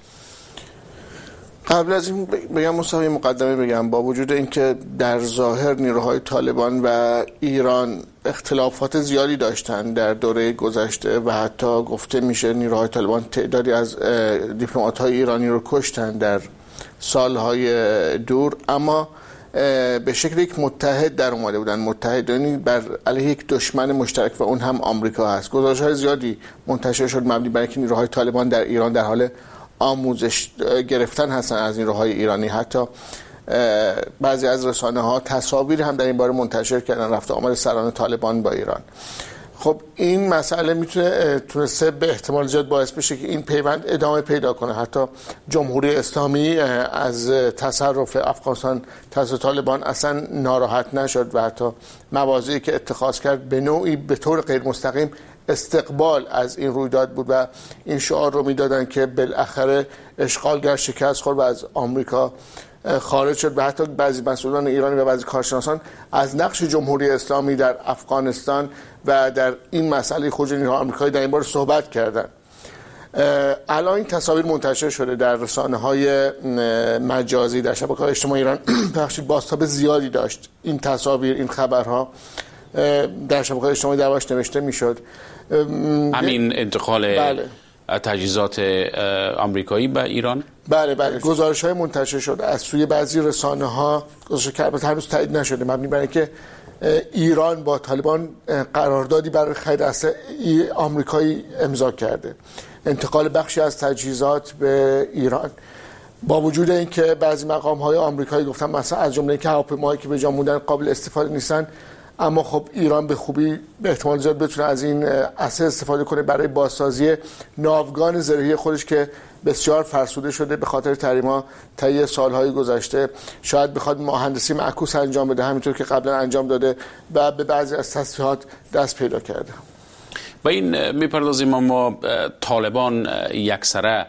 قبل از این بگم مصاحبه مقدمه بگم با وجود اینکه در ظاهر نیروهای طالبان و ایران اختلافات زیادی داشتن در دوره گذشته و حتی گفته میشه نیروهای طالبان تعدادی از دیپلمات‌های ایرانی رو کشتن در سالهای دور، اما به شکل یک متحد در اومده بودن، متحدانی بر علیه یک دشمن مشترک و اون هم آمریکا هست. گزارش‌های زیادی منتشر شد مبنی بر اینکه نیروهای طالبان در ایران در حال آموزش گرفتن هستن از نیروهای ایرانی. حتی بعضی از رسانه‌ها تصاویر هم در این باره منتشر کردن، رفت آمد سران طالبان با ایران. خب این مسئله میتونه تونسته به احتمال زیاد باعث بشه که این پیوند ادامه پیدا کنه. حتی جمهوری اسلامی از تصرف افغانستان توسط طالبان اصلا ناراحت نشد و حتی مواضعی که اتخاذ کرد به نوعی به طور غیر مستقیم استقبال از این رویداد بود و این شعار رو میدادن که بالاخره اشغالگر شکست خورد و از آمریکا خارج شد و حتی بعضی مسئولان ایرانی و بعضی کارشناسان از نقش جمهوری اسلامی در افغانستان و در این مسئله خروج نیروهای آمریکایی در این باره صحبت کردن. الان این تصاویر منتشر شده در رسانه‌های مجازی، در شبکه‌های اجتماعی ایران بخشید بازتاب زیادی داشت. این تصاویر، این خبرها در شبکه‌های اجتماعی دربارش نوشته میشد. همین انتقال بله. تجهیزات آمریکایی به ایران؟ بله بله گزارش‌های منتشر شده از سوی بعضی رسانه‌ها، گزارش که البته هنوز تایید نشده، مبنی بر اینکه ایران با طالبان قراردادی برای خرید اسلحه آمریکایی امضا کرده، انتقال بخشی از تجهیزات به ایران. با وجود اینکه بعضی مقام‌های آمریکایی گفتن مثلا از جمله اینکه هواپیماهایی که به جا موندن قابل استفاده نیستن، اما خب ایران به خوبی به احتمال زیاد بتونه از این اسلحه استفاده کنه برای بازسازی ناوگان زرهی خودش که بسیار فرسوده شده به خاطر تحریم‌ها طی سالهای گذشته. شاید بخواد مهندسی معکوس انجام بده همینطور که قبلا انجام داده و به بعضی از تصریحات دست پیدا کرده. با این میپردازیم. اما طالبان یکسره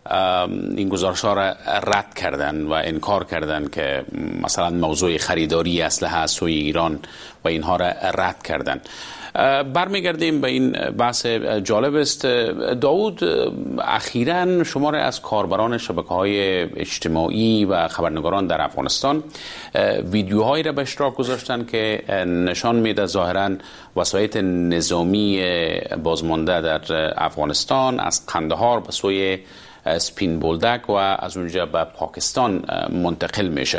این گزارش‌ها را رد کردن و انکار کردن که مثلا موضوع خریداری اسلحه از سوی ایران و اینها را رد کردن. برمیگردیم به این بحث جالب است. داود، اخیراً شماری از کاربران شبکه‌های اجتماعی و خبرنگاران در افغانستان ویدیوهایی را به اشتراک گذاشتن که نشان میده ظاهراً وسایط نظامی بازمانده در افغانستان از قندهار به سوی سپین بولدک و از اونجا به پاکستان منتقل میشه.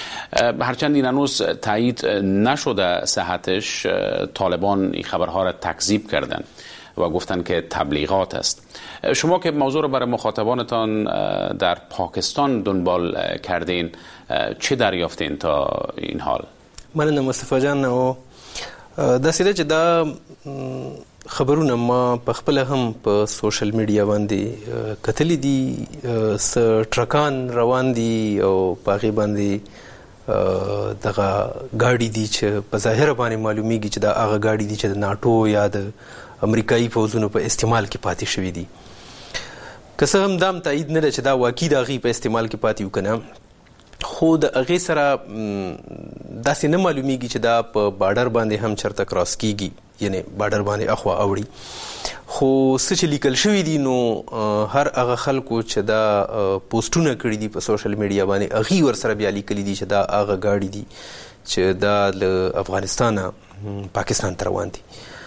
هرچند این هنوز تایید نشده صحتش، طالبان این خبرها را تکذیب کردن و گفتن که تبلیغات است. شما که موضوع رو برای مخاطبانتان در پاکستان دنبال کردین، چه دریافتین تا این حال؟ من مصطفی جان او داسې چې دا خبرونه ما په خپل هم په سوشل میډیا باندې کتلې دي، س ټرکان روان دي او پاغي باندې دغه گاډي دي چې په ظاهر باندې معلومیږي چې دا هغه گاډي دي چې د ناټو یا د امریکایي فوزونو په استعمال کې پاتې شوی دي. که څه هم دام تایید نه ده چې دا واقعي د هغې په استعمال کې پاتې وکنه، خو د هغې سره داسې نه معلومیږي چې دا په بارډر باندې هم چرته کراس کیږي، یعنی بارډر باندې اخوا اوړي. خو څه چې لیکل شوي دي نو هر هغه خلکو چې دا پوسټونه کړي دي په سوشل میډیا باندې هغې ورسره بیا لیکلي دي چې دا هغه ګاډي دي چې دا له افغانستانه پاکستان ته روان دي.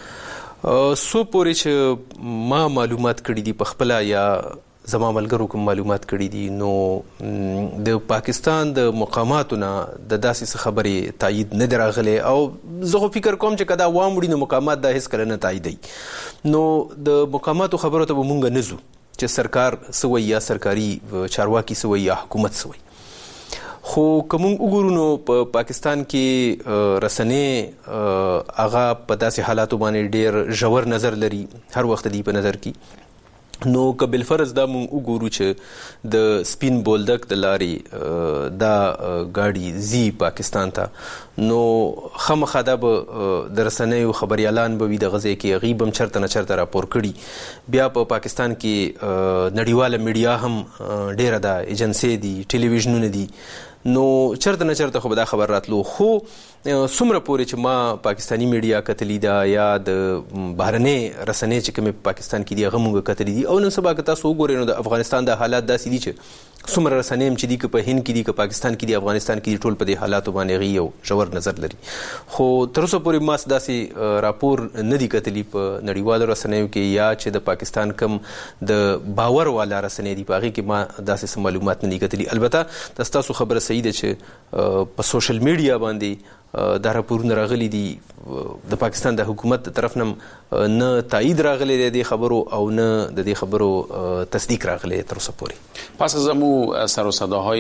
څو پورې چې ما معلومات کړي دي په خپله یا زما ملګرو کوم معلومات کړي دي، نو د پاکستان د مقاماتو نه د داسې څه خبرې تایید نه دی راغلی، او زه خو فکر کوم چې که دا واموړي نو مقامات دا هېڅکله نه تاییدوي. نو د مقاماتو خبرو ته به مونږ نه ځو چې سرکار څه وایي یا سرکاري چارواکي څه وایي یا حکومت څه وایي. خو کوم وګورو نو په پاکستان کې رسنۍ هغه په داسې حالاتو باندې ډیر ژور نظر لري، هر وخت دی په نظر کې. نو که بالفرض دا مونږ وګورو چې د سپین بولدک د لارې دا ګاډي زی پاکستان ته، نو خامخا دا به د رسنیو خبریالان به وي د غزې کې هغوی به هم چرته نه چرته راپور کړي. بیا په پاکستان کې نړیواله میډیا هم ډیره ده، ایجنسۍ دي، ټلویزیونونه دي، نو چرته نه چرته خو به دا خبر راتلو. خو څومره پورې چې ما پاکستانی میډیا کتلی ده یا د بهرنۍ رسنۍ چې کومې په پاکستان کې دي هغه مونږ کتلی دي، او نن سبا که تاسو وګورئ نو د افغانستان د حالات داسې دي چې څومره رسنۍ هم چې دي که په هند کې دي که پاکستان کې دي افغانستان کې دي، ټول په دې حالاتو باندې هغوی یو ژور نظر لري. خو تر اوسه پورې ما داسې راپور نه دي کتلی په نړیوالو رسنیو کې یا چې د پاکستان کم د باور والا رسنۍ دي په هغې کې ما داسې څه معلومات نه دي کتلي. البته دا ستاسو خبره صحیح ده چې په سوشل میډیا باندې دا راپورونه راغلي دي، د پاکستان د حکومت د طرف نه نه تایید راغلی دی د خبرو او نه د دې خبرو تصدیق راغلی تر اوسه پورې. پس از امو سر و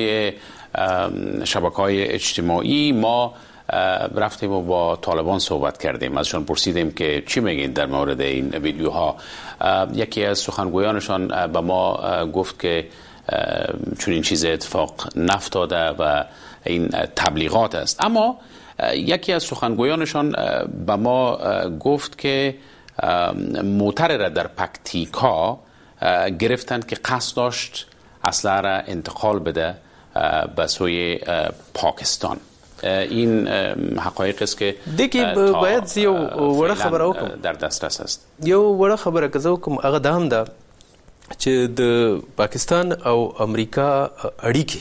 صداهای شبکه‌های اجتماعی ما رفتیم و با طالبان صحبت کردیم، ازشان پرسیدیم که چی میگین در مورد این ویدیوها. یکی از سخنگویانشان به ما گفت که چون این چیز اتفاق نفتاده و این تبلیغات است. اما یکی از سخنگویانشان به ما گفت که موتر را در پکتیکا گرفتند که قصد داشت اسلحه را انتقال بده به سوی پاکستان. این حقایق است که دیگه باید یو وړه خبره وکم در دسترس است. یو وړه خبره که زه وکم هغه دا هم ده چې د پاکستان او امریکا اړیکې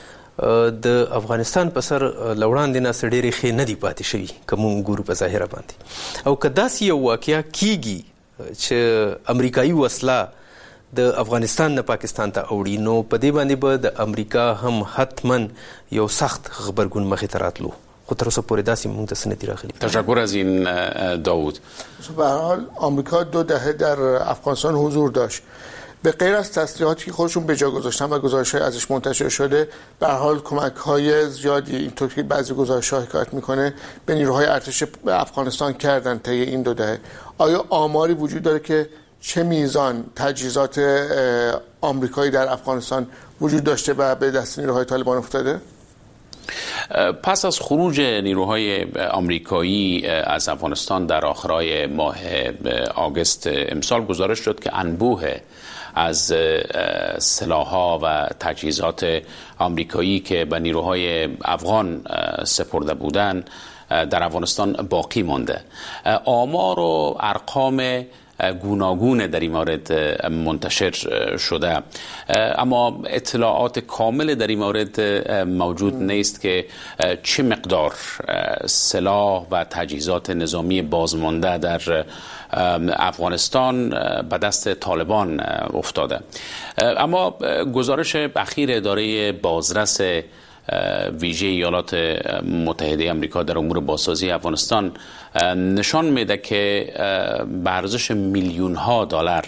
د افغانستان په سر لوړاندې نه څه ډېرې ښې نه دي پاتې شوي که مونږ ګورو په ظاهره باندې. او که داسې یو واقعه کیږي چې امریکایي وسله د افغانستان نه پاکستان ته اوړي، نو په دې باندې به د امریکا هم حتما یو سخت غبرګون مخې ته راتلو. خو تر اوسه پورې داسې مونږ ته څه نه دي راغلي. تشکر از این داود. به هر حال آمریکا دو دهه در افغانستان حضور داشت، به غیر از تسلیحاتی که خودشون به جا گذاشتن و گزارش‌های ازش منتشر شده، به هر حال کمک‌های زیادی اینطور که بعضی گزارش‌ها حکایت می‌کنه به نیروهای ارتش افغانستان کردن طی این دو دهه. آیا آماری وجود داره که چه میزان تجهیزات آمریکایی در افغانستان وجود داشته و به دست نیروهای طالبان افتاده؟ پس از خروج نیروهای آمریکایی از افغانستان در آخرای ماه آگوست امسال گزارش شد که انبوه از سلاح‌ها و تجهیزات آمریکایی که به نیروهای افغان سپرده بودند در افغانستان باقی مانده. آمار و ارقام گوناگون در این مورد منتشر شده، اما اطلاعات کامل در این مورد موجود نیست که چه مقدار سلاح و تجهیزات نظامی بازمانده در افغانستان به دست طالبان افتاده. اما گزارش اخیر اداره بازرس ویژه ایالات متحده آمریکا در امور بازسازی افغانستان نشان میده که به ارزش میلیون ها دلار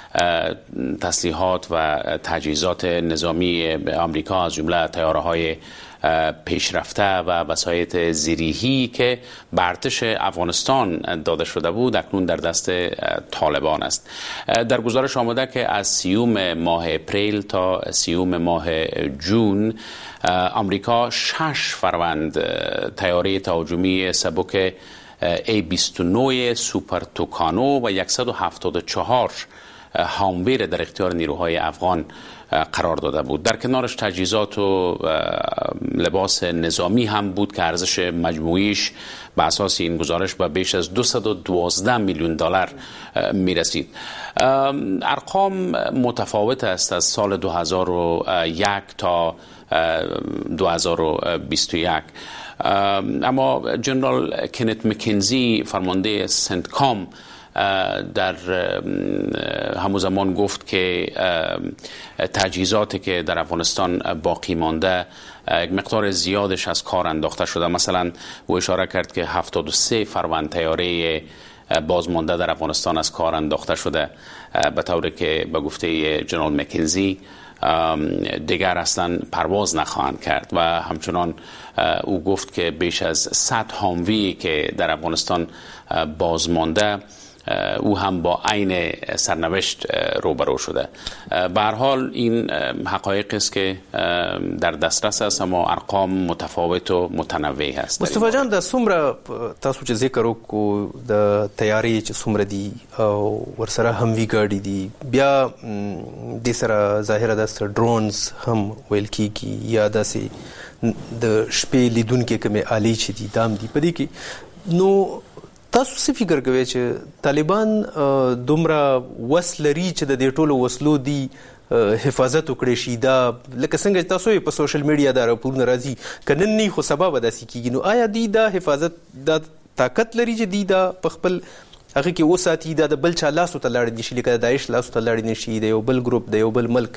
تسلیحات و تجهیزات نظامی آمریکا از جمله طیاره‌های پیشرفته و وسایط زیریهی که به ارتش افغانستان داده شده بود اکنون در دست طالبان است. در گزارش آمده که از سیوم ماه اپریل تا سیوم ماه جون آمریکا شش فروند طیاره تهاجمی سبک ای بیست و نه سوپر توکانو و صد و هفتاد و چهار هامویر در اختیار نیروهای افغان قرار داده بود. در کنارش تجهیزات و لباس نظامی هم بود که ارزش مجموعیش به اساس این گزارش به بیش از دویست و دوازده میلیون دلار میرسید. ارقام متفاوت است از سال دو هزار و یک تا دو هزار و بیست و یک، اما جنرال کنت مکنزی فرمانده سنتکام در همون زمان گفت که تجهیزاتی که در افغانستان باقی مانده یک مقدار زیادش از کار انداخته شده. مثلا او اشاره کرد که هفتاد و سه فروند طیاره بازمانده در افغانستان از کار انداخته شده، به طوری که به گفته جنرال مکنزی دیگر اصلا پرواز نخواهند کرد و همچنان او گفت که بیش از صد حاموی که در افغانستان بازمانده او هم با عین سرنوشت روبرو شده. به هر حال این حقایق است که در دسترس است، اما ارقام متفاوت و متنوع هست. مصطفی جان، د څومره تاسو چې ذکر وکړو د تیاری چې څومره دي او ورسره هموی ګاډي دي، بیا د سره ظاهره د ډرونز هم ویل کیږي یا داسې د شپې لیدونکو کومه آلې چې دي دام دي پدې کې، نو تاسو څه فکر کوئ چې طالبان دومره وس لري چې د دې ټولو وسلو دی حفاظت وکړي شي؟ دا لکه څنګه تاسو په سوشل میډیا دا راپورونه راځي کنن نه خو سبب داسې کیږي، نو آیا دی دا حفاظت دا طاقت لري چې دی دا په خپل هغه کې وساتي، دا د بل چا لاس ته لاړ نشي، لکه داعش لاس ته لاړ نشي، د یو بل گروپ د یو بل ملک؟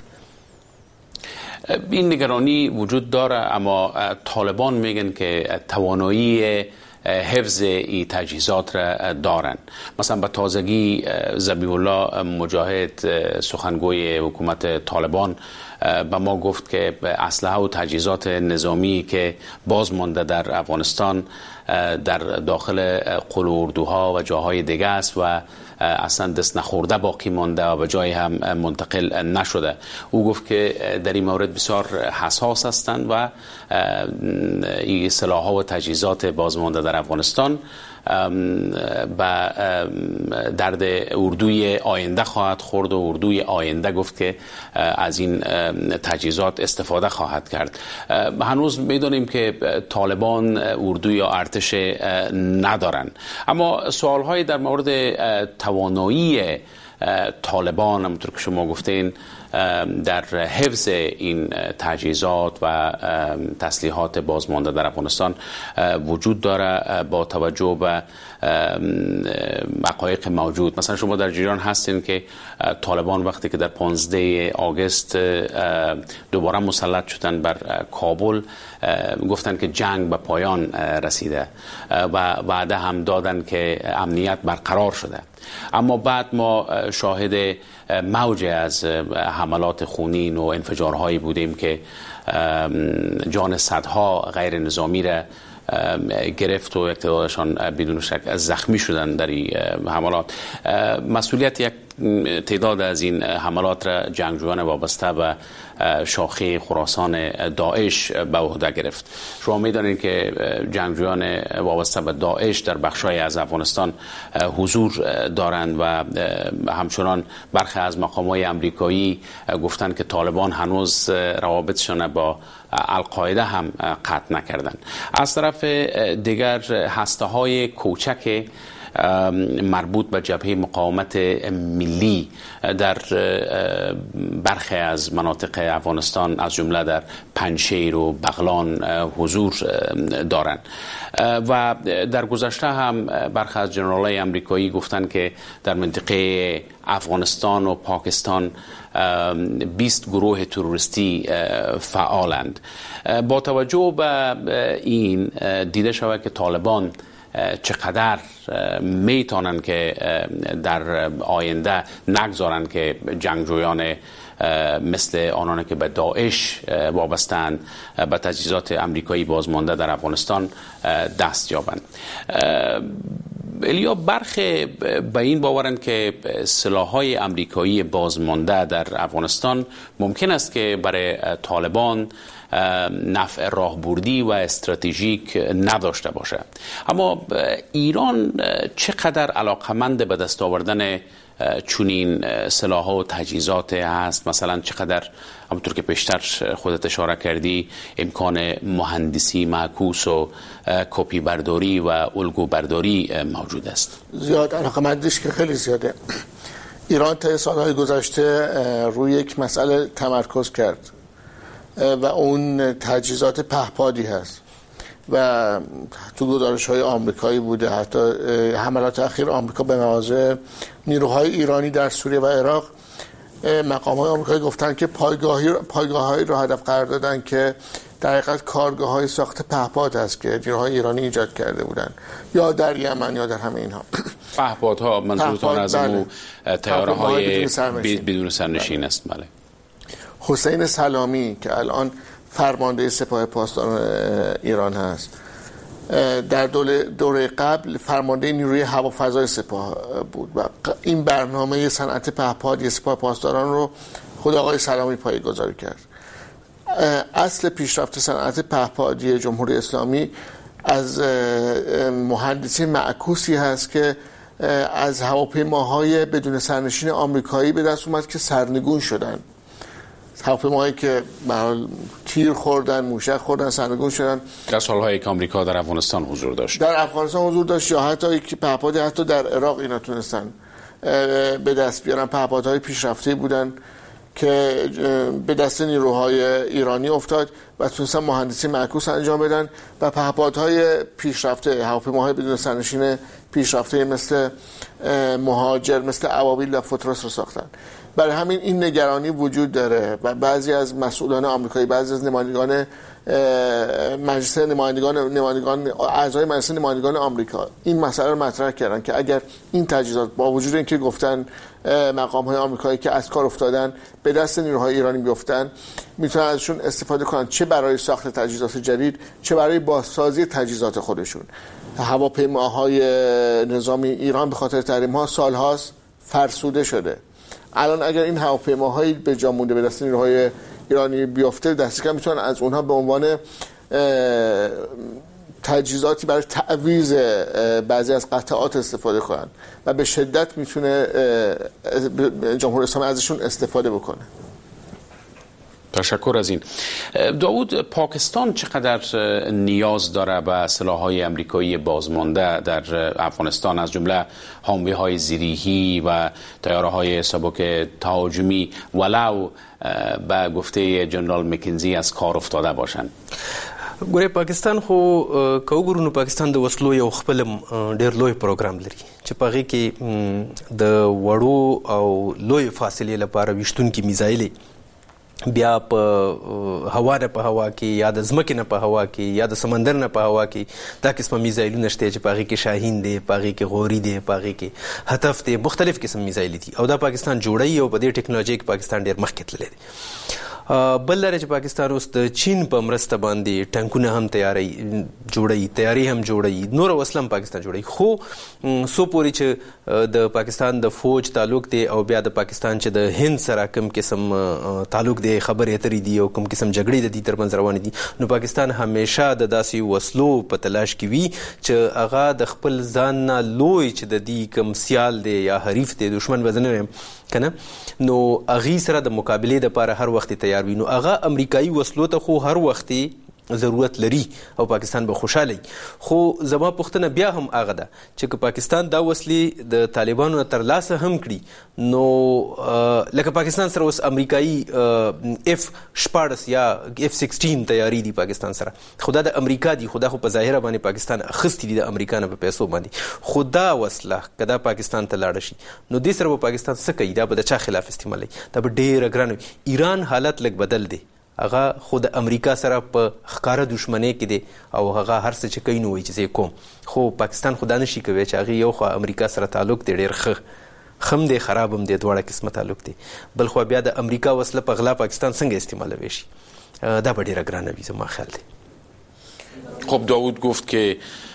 این نگرانی وجود داره، اما طالبان میگن که توانایی حفظ این تجهیزات را دارن. مثلا به تازگی ذبیح الله مجاهد سخنگوی حکومت طالبان به ما گفت که اسلحه و تجهیزات نظامی که باز مانده در افغانستان در داخل قلوردوها و جاهای دیگه است و اصلا دست نخورده باقی مانده و به جای هم منتقل نشده. او گفت که در این مورد بسیار حساس هستند و این سلاح‌ها و تجهیزات بازمانده در افغانستان به درد اردوی آینده خواهد خورد و اردوی آینده گفت که از این تجهیزات استفاده خواهد کرد. هنوز میدونیم که طالبان اردوی یا ارتش ندارن، اما سوال‌های در مورد توانایی طالبان همونطور که شما گفتین در حفظ این تجهیزات و تسلیحات بازمانده در افغانستان وجود داره با توجه به حقایق موجود. مثلا شما در جریان هستین که طالبان وقتی که در پانزده آگوست دوباره مسلط شدن بر کابل گفتن که جنگ به پایان رسیده و وعده هم دادن که امنیت برقرار شده، اما بعد ما شاهد موج از حملات خونین و انفجارهایی بودیم که جان صدها غیر نظامی را گرفت و اقتدارشان بدون شک زخمی شدن در این حملات. مسئولیت یک تعداد از این حملات را جنگجویان وابسته به شاخه خراسان داعش به عهده گرفت. شما می‌دانید که جنگجویان وابسته به داعش در بخش‌های از افغانستان حضور دارند و همچنان برخی از مقام‌های آمریکایی گفتند که طالبان هنوز روابطشان با القاعده هم قطع نکردند. از طرف دیگر هسته‌های کوچک مربوط به جبهه مقاومت ملی در برخی از مناطق افغانستان از جمله در پنجشیر و بغلان حضور دارند و در گذشته هم برخی از جنرالای آمریکایی گفتند که در منطقه افغانستان و پاکستان بیست گروه تروریستی فعالند. با توجه به این دیده شود که طالبان چقدر میتونن که در آینده نگذارن که جنگجویان مثل آنان که به داعش وابستند به تجهیزات آمریکایی بازمانده در افغانستان دست یابند. الیا برخی به این باورند که سلاح‌های آمریکایی بازمانده در افغانستان ممکن است که برای طالبان نفع راهبردی و استراتژیک نداشته باشه، اما ایران چقدر علاقمند به دست آوردن چنین سلاح‌ها و تجهیزات هست؟ مثلا چقدر همونطور که پیشتر خودت اشاره کردی امکان مهندسی معکوس و کپی برداری و الگو برداری موجود است؟ زیاد علاقمندیش که خیلی زیاده. ایران طی سالهای گذشته روی یک مسئله تمرکز کرد و اون تجهیزات پهپادی هست و تو گزارش‌های آمریکایی بوده، حتی حملات اخیر آمریکا به مواضع نیروهای ایرانی در سوریه و عراق مقام‌های آمریکایی گفتن که پایگاهی پایگاه‌هایی رو هدف قرار دادن که در حقیقت کارگاه‌های ساخت پهپاد است که نیروهای ایرانی ایجاد کرده بودن، یا در یمن یا در همه اینها. پهپادها منظورتون از اون طیاره‌های بدون سرنشین است؟ بله. حسین سلامی که الان فرمانده سپاه پاسداران ایران هست، در دوره, دوره قبل فرمانده نیروی هوافضای سپاه بود و این برنامه صنعت پهپادی سپاه پاسداران رو خود آقای سلامی پایه‌گذاری کرد. اصل پیشرفت صنعت پهپادی جمهوری اسلامی از مهندسی معکوسی هست که از هواپیماهای بدون سرنشین آمریکایی به دست اومد که سرنگون شدن. هواپیماهایی که برحال تیر خوردن، موشک خوردن، سرنگون شدن. در سالهایی که آمریکا در افغانستان حضور داشت در افغانستان حضور داشت یا حتی که پهپادی حتی در عراق اینا تونستن به دست بیارن. پهپادهای پیشرفته بودن که به دست نیروهای ایرانی افتاد و تونستن مهندسی معکوس انجام بدن و پهپادهای پیشرفته، هواپیماهای بدون سرنشین پیشرفته مثل مهاجر، مثل ابابیل و فتراس رو ساختن. برای همین این نگرانی وجود داره و بعضی از مسئولان آمریکایی، بعضی از نمایندگان مجلس نمایندگان نمایندگان اعضای مجلس نمایندگان آمریکا این مسئله رو مطرح کردن که اگر این تجهیزات با وجود اینکه گفتن مقام‌های آمریکایی که از کار افتادن به دست نیروهای ایرانی بیفتن، میتونن ازشون استفاده کنن، چه برای ساخت تجهیزات جدید، چه برای بازسازی تجهیزات خودشون. هواپیماهای نظامی ایران به خاطر تحریم‌ها سال‌هاست فرسوده شده. الان اگر این هواپیماهایی به جا مونده به دست نیروهای ایرانی بیفته، دست کم میتونن از اونها به عنوان تجهیزاتی برای تعویض بعضی از قطعات استفاده کنن و به شدت میتونه جمهوری اسلامی ازشون استفاده بکنه. تشکر از این. داوود، پاکستان چقدر نیاز داره به سلاح‌های آمریکایی بازمانده در افغانستان، از جمله حاموی‌های زیریهی و طیاره‌های سبک تهاجمی، ولو به گفته جنرال مکنزی از کار افتاده باشند؟ ګوره پاکستان خو که وګورو نو پاکستان د وسلو یو خپل ډېر لوی پروګرام لري چې په هغې کې د وړو او لوی فاصلې لپاره ویشتونکي میزایلې بیا په هوا نه په هوا کې یا د ځمکې نه په هوا کې یا د سمندر نه په هوا کې دا قسمه میزایلونه شته چې په هغې کې شاهین دی، په هغې کې غوري دی، په هغې کې هدف دی، مختلف قسم میزایلې دي او دا پاکستان جوړوي او په دې ټکنالوژي کې پاکستان ډېر مخکې تللی دی. بل لري چې پاکستان اوس د چین په مرسته باندې ټانکونه هم تیاری جوړوي، تیاری هم جوړوي، نور وسله هم پاکستان جوړوي. خو سو پورې چې د پاکستان د فوج تعلق دی او بیا د پاکستان چې د هند سره کوم قسم تعلق دی، خبرې اترې دي او کوم قسم جګړې د دې ترمنځ روانې دي، نو پاکستان همیشه د داسې وسلو په تلاش کې وي چې هغه د خپل ځان نه لوی چې د دې کوم سیال دی یا حریف دی، دشمن به زه نه وایم کنه، نو هغې سره د مقابلې دپاره هر وخت تیار وي. نو هغه امریکایي وسلو ته خو هر وخت ضرورت لري او پاکستان به خوشاله وي. خو زما پوښتنه بیا هم هغه ده چې که پاکستان دا وسلې د طالبانو نه ترلاسه هم کړي، نو لکه پاکستان سره اوس امریکایي اف شپاړس یا اف سیکسټین تیاری دي پاکستان سره، خو دا د امریکا دي، خو دا خو په ظاهره باندې پاکستان اخیستي دي د امریکا نه په پیسو باندې. خو دا وسله که دا پاکستان ته لاړه شي نو دې سره به پاکستان څه کوي؟ دا به د چا خلاف استعمالوي؟ دا به ډېره ګرانه وي. ایران حالت لږ بدل دی، هغه خو د امریکا سره په ښکاره دشمنۍ کې دی او هغه هر څه چې کوي نو وایي چې زه یې کوم. خو پاکستان خو دا نشي کوی چې هغې یو خوا امریکا سره تعلق دی ډېر ښه خم دی، خراب هم دی، دواړه قسمه تعلق دی. بل خو بیا د امریکا وسله په غلا پاکستان څنګه استعمالوي شي؟ دا به ډېره ګرانه وي زما خیال دی. خب داوود گفت که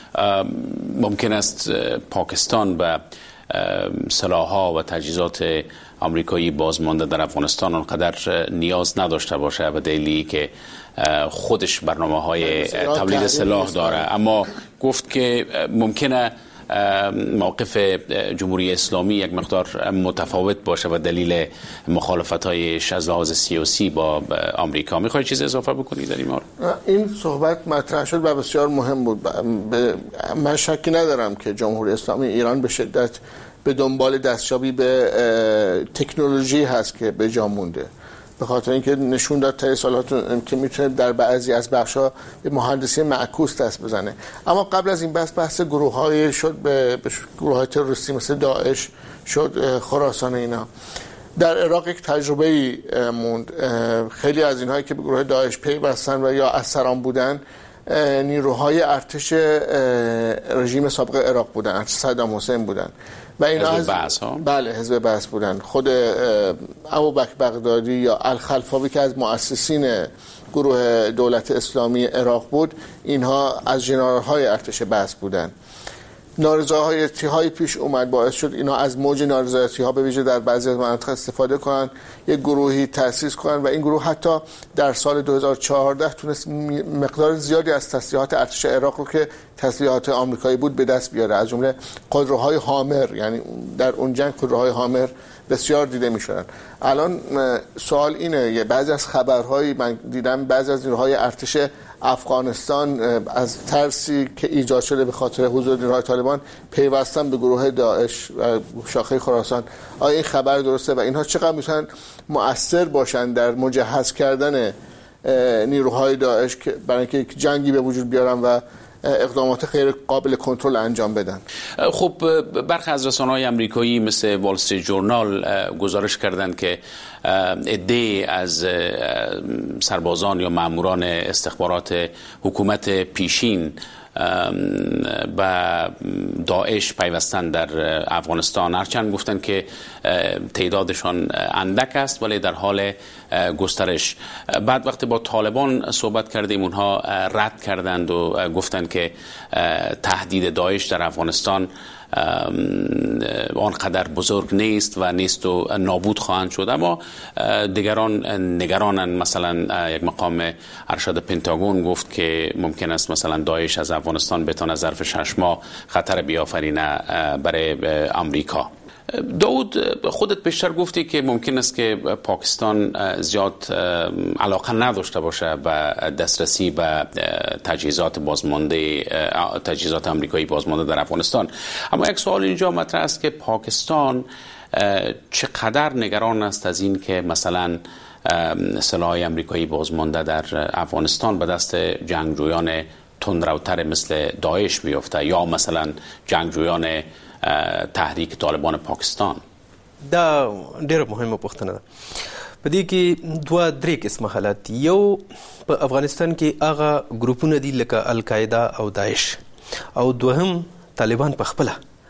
ممکن است پاکستان به سلاح‌ها و تجهیزات آمریکایی بازمانده در افغانستان آنقدر نیاز نداشته باشه به دلیلی که خودش برنامه‌های تولید سلاح داره، اما گفت که ممکنه موقف جمهوری اسلامی یک مقدار متفاوت باشه و دلیل مخالفت‌هایش از لحاظ سیاسی با آمریکا. می‌خواید چیز اضافه بکنید در این مورد؟ این صحبت مطرح شد و بسیار مهم بود. من شکی ندارم که جمهوری اسلامی ایران به شدت به دنبال دستیابی به تکنولوژی هست که به جا مونده، به خاطر اینکه نشون داد طی سالات که میتونه در بعضی از بخش‌ها به مهندسی معکوس دست بزنه. اما قبل از این بحث بحث گروه‌های شد به گروه‌های تروریستی مثل داعش شد، خراسان اینا. در عراق یک تجربه موند، خیلی از اینهایی که به گروه داعش پیوستن و یا از سران بودن نیروهای ارتش رژیم سابق عراق بودن، ارتش صدام حسین بودن و اینا حزب بعث ها؟ بله حزب بعث بودن. خود ابوبکر بغدادی یا الخلفاوی که از مؤسسین گروه دولت اسلامی عراق بود، اینها از ژنرال‌های ارتش بعث بودن. نارضایتی‌های پیش اومد، باعث شد اینا از موج نارضایتی‌ها به ویژه در بعضی از مناطق استفاده کنن، یک گروهی تأسیس کنن و این گروه حتی در سال دو هزار و چهارده تونست مقدار زیادی از تسلیحات ارتش عراق رو که تسلیحات آمریکایی بود به دست بیاره، از جمله خودروهای هامر. یعنی در اون جنگ خودروهای هامر بسیار دیده می‌شدن. الان سوال اینه، بعضی از خبرهایی من دیدم بعضی از نیروهای ارتش افغانستان از ترسی که ایجاد شده به خاطر حضور نیروهای طالبان پیوستن به گروه داعش و شاخه خراسان. آیا این خبر درسته و اینها چقدر میتونن مؤثر باشن در مجهز کردن نیروهای داعش که برای اینکه یک جنگی به وجود بیارن و اقدامات غیر قابل کنترل انجام بدن؟ خب برخی از رسانه‌های آمریکایی مثل وال استریت جورنال گزارش کردند که عده‌ای از سربازان یا ماموران استخبارات حکومت پیشین و داعش پیوستن در افغانستان، هرچند گفتن که تعدادشان اندک است ولی در حال گسترش. بعد وقتی با طالبان صحبت کردیم اونها رد کردند و گفتند که تهدید داعش در افغانستان آنقدر بزرگ نیست و نیست و نابود خواهند شد. اما دیگران نگرانن. مثلا یک مقام ارشد پنتاگون گفت که ممکن است مثلا داعش از افغانستان بتونه ظرف شش ماه خطر بیافرینه برای آمریکا. داود، خودت بیشتر گفتی که ممکن است که پاکستان زیاد علاقه نداشته باشه به دسترسی به تجهیزات بازمانده تجهیزات آمریکایی بازمانده در افغانستان. اما یک سوال اینجا مطرح است که پاکستان چقدر نگران است از این که مثلا سلاح آمریکایی بازمانده در افغانستان به دست جنگجویان تندروتر مثل داعش بیفته یا مثلا جنگجویان تحریک طالبان پاکستان؟ دا ډیره مهمه پوښتنه ده. په دې کې دوه درې قسمه حالات. یو په افغانستان کې هغه ګروپونه دي لکه القاعده او داعش، او دوهم طالبان په خپله.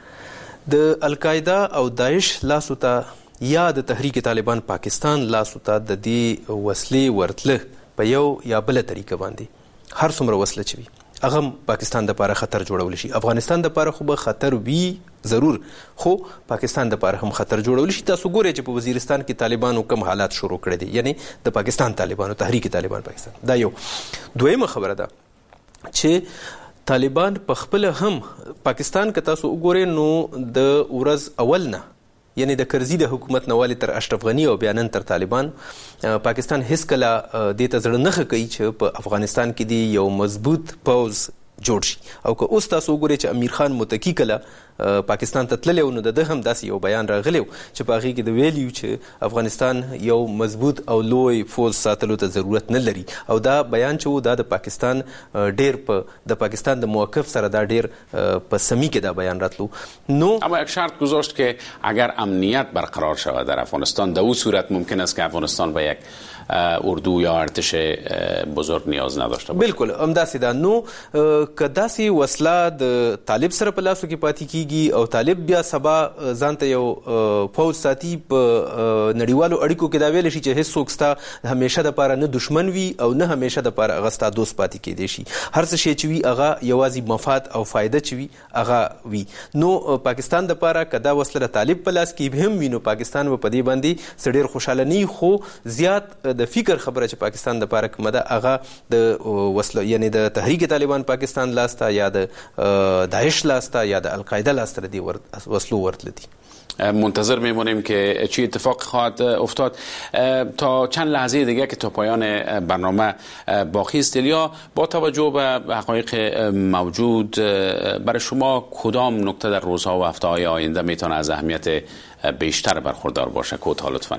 د القاعده او داعش لاسو ته یا د تحریک طالبان پاکستان لاسو ته د دې وسلې ورتله په یو یا بله طریقه باندې هر څومره وسله چې وي هغه پاکستان د لپاره خطر جوړول شي. افغانستان د لپاره خو به خطر وي ضرور، خو پاکستان د لپاره هم خطر جوړول شي. تاسو ګورئ چې په وزیرستان کې طالبانو کم حالات شروع کړي دي، یعنی د پاکستان طالبانو تحریک طالبان پاکستان. دا یو. دویمه خبره ده چې طالبان په خپل هم پاکستان که تاسو وګورئ نو د ورځ اول نه، یعنی د کرزي د حکومت نواله تر اشرف غنی او بیانن تر طالبان، پاکستان هیڅ کله د ته زړه نه کوي چې په افغانستان کې دی یو مضبوط پوز جوړ شي. او که اوس تاسو وګورئ چې امیر خان متکی کله پاکستان ته تللی و نو د ده هم داسې یو بیان راغلی و چې په هغې کې د ویلي چې افغانستان یو مضبوط او لوی فوج ساتلو ته ضرورت نه لري. او دا بیان چې و دا د پاکستان ډیر په د پاکستان د موقف سره دا ډیر په سمی کې دا بیان راتلو. نو اما یک شرط گذاشت که اگر امنیت برقرار شود در افغانستان، در اون صورت ممکن است که افغانستان به یک اردو یا ارتش بزرگ نیاز نداشته باشه. بالکل همداسې ده. نو که داسې وسله د طالب سره په لاسو کې پاتې کیږي او طالب بیا سبا ځان ته یو پوځ ساتي، په نړیوالو اړیکو کې دا ویل شي چې هیڅ څوک ستا همیشه دپاره نه دشمن وي او نه همیشه دپاره هغه ستا دوست پاتې کیدی شي. هر څه شی چې وي هغه یوازې مفاد او فایده چې وي هغه وي. نو پاکستان دپاره که دا وسله د طالب په لاس کې هم وي نو پاکستان به په دې باندې څه ډېر خوشحاله نه وي. خو زیات د فکر خبره چې پاکستان د لپاره کومه ده هغه د وسله یعنی د تحریک طالبان پاکستان لاسته یا د داعش لاسته یا د القاعده لاسته دی وسلو ورتل دي. منتظر میمونیم که چی اتفاق خواهد افتاد. تا چند لحظه دیگه که تا پایان برنامه باقی است، یا با توجه به حقایق موجود برای شما کدام نکته در روزها و هفته‌های آینده میتونه از اهمیت بیشتر برخوردار باشه؟ کوتاه لطفاً.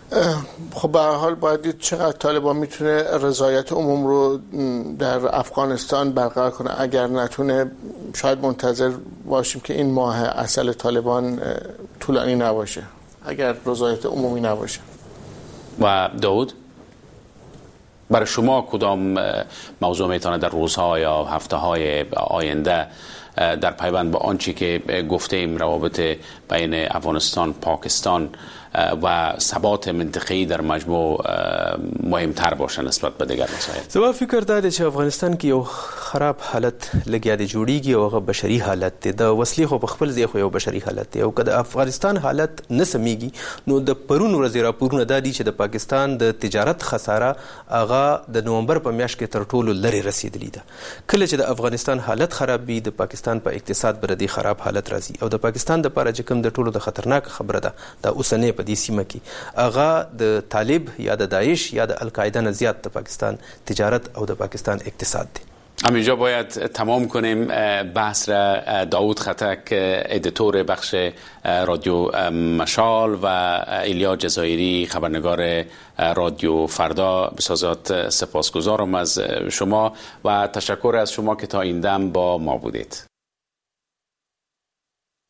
خب به هر حال باید دید چقدر طالبان میتونه رضایت عموم رو در افغانستان برقرار کنه. اگر نتونه شاید منتظر باشیم که این ماه عسل طالبان طولانی نباشه اگر رضایت عمومی نباشه. و داود؟ برای شما کدام موضوع میتونه در روزها یا هفته های آینده در پیوند با آنچه که گفته ایم روابط بین افغانستان، پاکستان و ثبات منطقه‌ای در مجموع مهمتر باشه نسبت به دیگر مسائل؟ زما فکر دا دی چې افغانستان کې یو خراب حالت لګیا دی جوړیږي او هغه بشري حالت دی. د وسلې خو په خپل ځای خو یو بشري حالت دی او که د افغانستان حالت نه سمیږي نو د پرون ورځې راپورونه دا دي چې د پاکستان د تجارت خساره هغه د نومبر په میاشت کې تر ټولو لرې رسیدلی ده. کله چې د افغانستان حالت خراب وي د پاکستان په اقتصاد بر دې خراب حالت راځي او د پاکستان د لپاره چې کوم د ټولو د خطرناک خبره ده دا اوسنۍ په دې سیمه کې هغه د طالب یا د داعش یا د القاعده نه زیات د پاکستان تجارت او د پاکستان اقتصاد دی. همینجا باید تمام کنیم بحث را. داود خطک ادیتور بخش رادیو مشال و ایلیا جزایری خبرنگار رادیو فردا بسازات سپاسگزارم از شما و تشکر از شما که تا این دم با ما بودید.